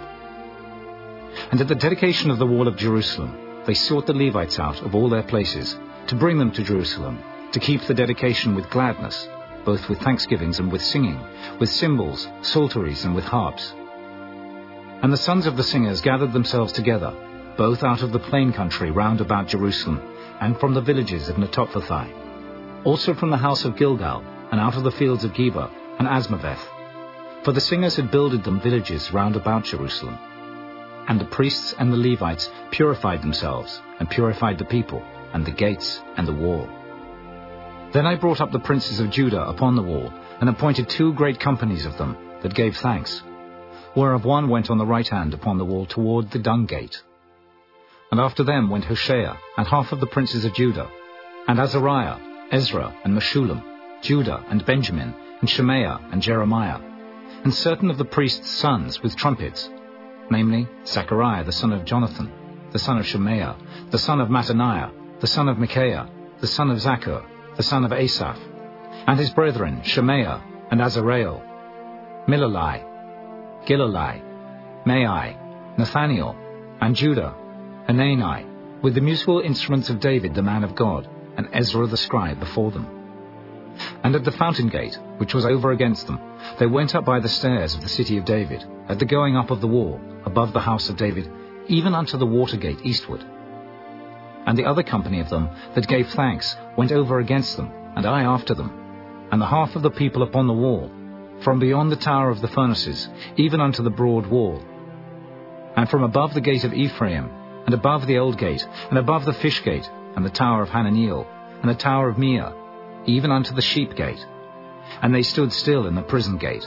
Speaker 1: And at the dedication of the wall of Jerusalem, they sought the Levites out of all their places, to bring them to Jerusalem, to keep the dedication with gladness, both with thanksgivings and with singing, with cymbals, psalteries, and with harps. And the sons of the singers gathered themselves together, both out of the plain country round about Jerusalem, and from the villages of Netophathi, also from the house of Gilgal, and out of the fields of Geba and Asmaveth. For the singers had builded them villages round about Jerusalem. And the priests and the Levites purified themselves, and purified the people, and the gates, and the wall. Then I brought up the princes of Judah upon the wall, and appointed two great companies of them, that gave thanks, whereof one went on the right hand upon the wall toward the dung gate. And after them went Hoshea, and half of the princes of Judah, and Azariah, Ezra, and Meshullam, Judah, and Benjamin, and Shemaiah, and Jeremiah, and certain of the priests' sons with trumpets, namely Zechariah the son of Jonathan, the son of Shemaiah, the son of Mattaniah, the son of Micaiah, the son of Zaccur, the son of Asaph, and his brethren Shemaiah, and Azareel, Milalai, Gilalai, Maai, Nathaniel, and Judah, Hanani, with the musical instruments of David the man of God, and Ezra the scribe before them. And at the fountain gate, which was over against them, they went up by the stairs of the city of David, at the going up of the wall, above the house of David, even unto the water gate eastward. And the other company of them that gave thanks went over against them, and I after them, and the half of the people upon the wall, from beyond the tower of the furnaces, even unto the broad wall. And from above the gate of Ephraim, and above the old gate, and above the fish gate, and the tower of Hananiel, and the tower of Meah, even unto the sheep gate. And they stood still in the prison gate.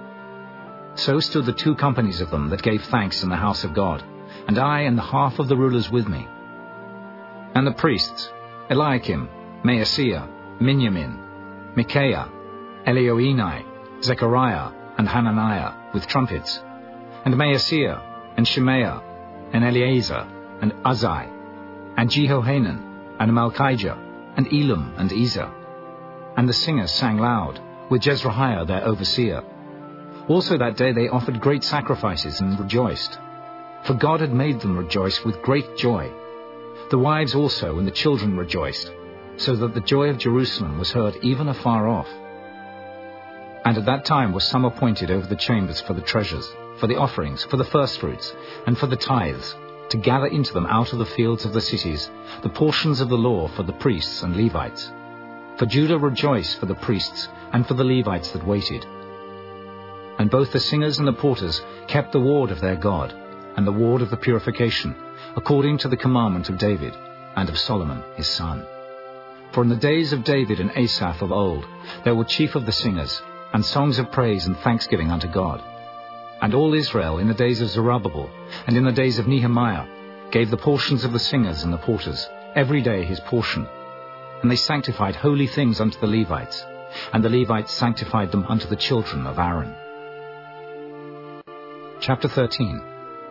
Speaker 1: So stood the two companies of them that gave thanks in the house of God, and I and the half of the rulers with me. And the priests, Eliakim, Maaseiah, Miniamin, Micaiah, Elioenai, Zechariah, and Hananiah, with trumpets, and Maaseiah, and Shemaiah, and Eleazar, and Uzzi, and Jehohanan, and Malchijah, and Elam, and Ezer. And the singers sang loud, with Jezrahiah their overseer. Also that day they offered great sacrifices and rejoiced, for God had made them rejoice with great joy. The wives also and the children rejoiced, so that the joy of Jerusalem was heard even afar off. And at that time were some appointed over the chambers for the treasures, for the offerings, for the firstfruits, and for the tithes, to gather into them out of the fields of the cities the portions of the law for the priests and Levites. For Judah rejoiced for the priests and for the Levites that waited. And both the singers and the porters kept the ward of their God, and the ward of the purification, according to the commandment of David, and of Solomon his son. For in the days of David and Asaph of old there were chief of the singers, and songs of praise and thanksgiving unto God. And all Israel in the days of Zerubbabel, and in the days of Nehemiah, gave the portions of the singers and the porters, every day his portion. And they sanctified holy things unto the Levites, and the Levites sanctified them unto the children of Aaron. Chapter thirteen.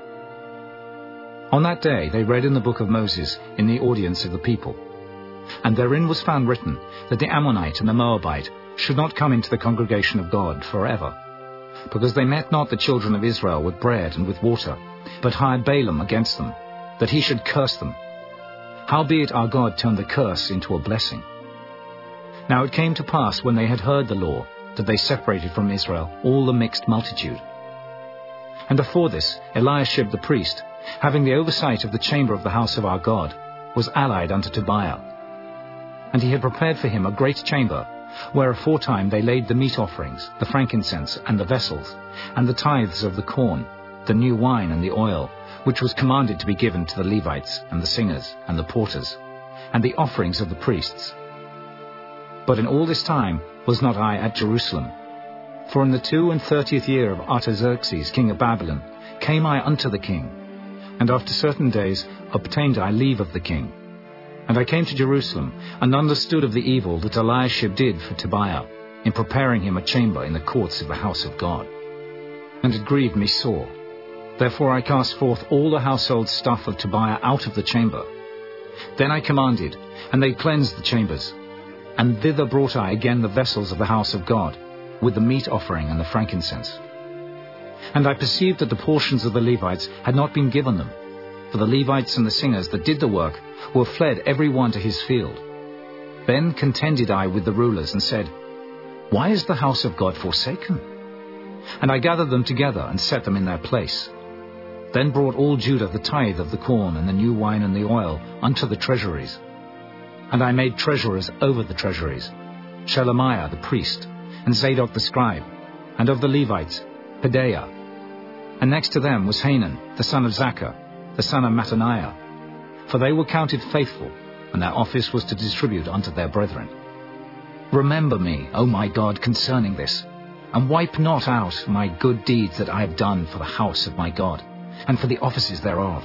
Speaker 1: On that day they read in the book of Moses in the audience of the people. And therein was found written that the Ammonite and the Moabite should not come into the congregation of God forever, because they met not the children of Israel with bread and with water, but hired Balaam against them, that he should curse them. Howbeit our God turned the curse into a blessing. Now it came to pass, when they had heard the law, that they separated from Israel all the mixed multitude. And before this, Eliashib the priest, having the oversight of the chamber of the house of our God, was allied unto Tobiah. And he had prepared for him a great chamber, where aforetime they laid the meat offerings, the frankincense, and the vessels, and the tithes of the corn, the new wine and the oil, which was commanded to be given to the Levites, and the singers, and the porters, and the offerings of the priests. But in all this time was not I at Jerusalem. For in the two and thirtieth year of Artaxerxes king of Babylon came I unto the king, and after certain days obtained I leave of the king. And I came to Jerusalem, and understood of the evil that Eliashib did for Tobiah, in preparing him a chamber in the courts of the house of God. And it grieved me sore. Therefore I cast forth all the household stuff of Tobiah out of the chamber. Then I commanded, and they cleansed the chambers. And thither brought I again the vessels of the house of God, with the meat offering and the frankincense. And I perceived that the portions of the Levites had not been given them, for the Levites and the singers that did the work were fled every one to his field. Then contended I with the rulers, and said, Why is the house of God forsaken? And I gathered them together, and set them in their place. Then brought all Judah the tithe of the corn, and the new wine and the oil, unto the treasuries. And I made treasurers over the treasuries, Shelemiah the priest, and Zadok the scribe, and of the Levites, Pedaiah. And next to them was Hanan, the son of Zaccur, the son of Mattaniah, for they were counted faithful, and their office was to distribute unto their brethren. Remember me, O my God, concerning this, and wipe not out my good deeds that I have done for the house of my God, and for the offices thereof.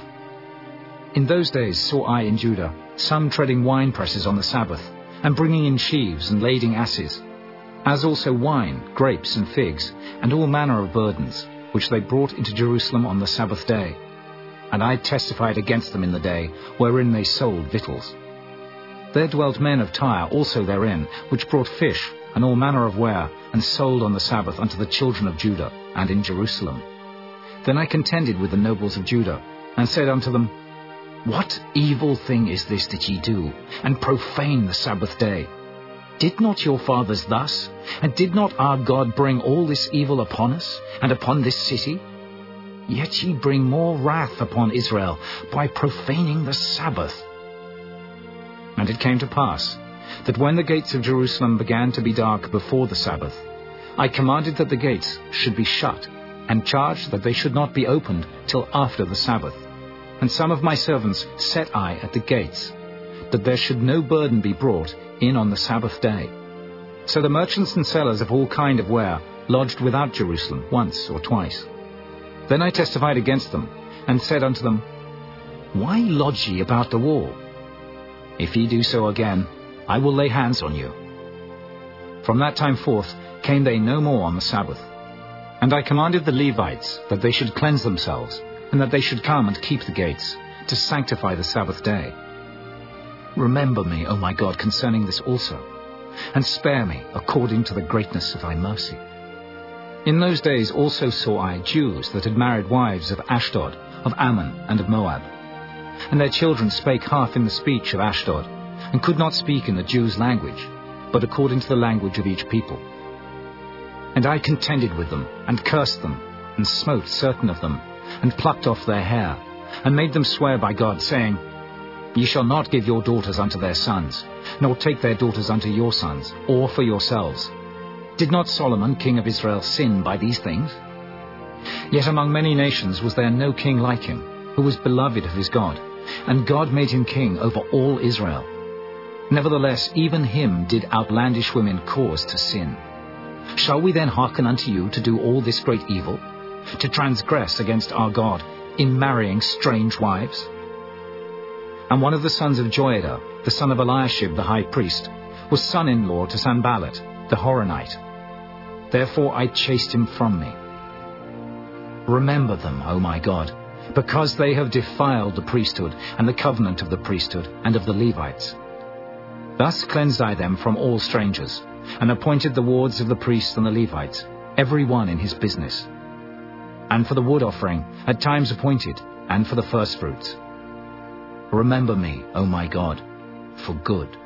Speaker 1: In those days saw I in Judah some treading wine presses on the Sabbath, and bringing in sheaves and lading asses, as also wine, grapes, and figs, and all manner of burdens, which they brought into Jerusalem on the Sabbath day. And I testified against them in the day wherein they sold victuals. There dwelt men of Tyre also therein, which brought fish, and all manner of ware, and sold on the Sabbath unto the children of Judah, and in Jerusalem. Then I contended with the nobles of Judah, and said unto them, What evil thing is this that ye do, and profane the Sabbath day? Did not your fathers thus? And did not our God bring all this evil upon us, and upon this city? Yet ye bring more wrath upon Israel by profaning the Sabbath. And it came to pass, that when the gates of Jerusalem began to be dark before the Sabbath, I commanded that the gates should be shut, and charged that they should not be opened till after the Sabbath. And some of my servants set I at the gates, that there should no burden be brought in on the Sabbath day. So the merchants and sellers of all kind of ware lodged without Jerusalem once or twice. Then I testified against them, and said unto them, Why lodge ye about the wall? If ye do so again, I will lay hands on you. From that time forth came they no more on the Sabbath. And I commanded the Levites that they should cleanse themselves, and that they should come and keep the gates, to sanctify the Sabbath day. Remember me, O my God, concerning this also, and spare me according to the greatness of thy mercy. In those days also saw I Jews that had married wives of Ashdod, of Ammon, and of Moab. And their children spake half in the speech of Ashdod, and could not speak in the Jews' language, but according to the language of each people. And I contended with them, and cursed them, and smote certain of them, and plucked off their hair, and made them swear by God, saying, Ye shall not give your daughters unto their sons, nor take their daughters unto your sons, or for yourselves. Did not Solomon, king of Israel, sin by these things? Yet among many nations was there no king like him, who was beloved of his God, and God made him king over all Israel. Nevertheless, even him did outlandish women cause to sin. Shall we then hearken unto you to do all this great evil, to transgress against our God in marrying strange wives? And one of the sons of Joiada, the son of Eliashib the high priest, was son-in-law to Sanballat, the Horonite. Therefore I chased him from me. Remember them, O my God, because they have defiled the priesthood and the covenant of the priesthood and of the Levites. Thus cleansed I them from all strangers, and appointed the wards of the priests and the Levites, every one in his business. And for the wood offering, at times appointed, and for the firstfruits. Remember me, O my God, for good.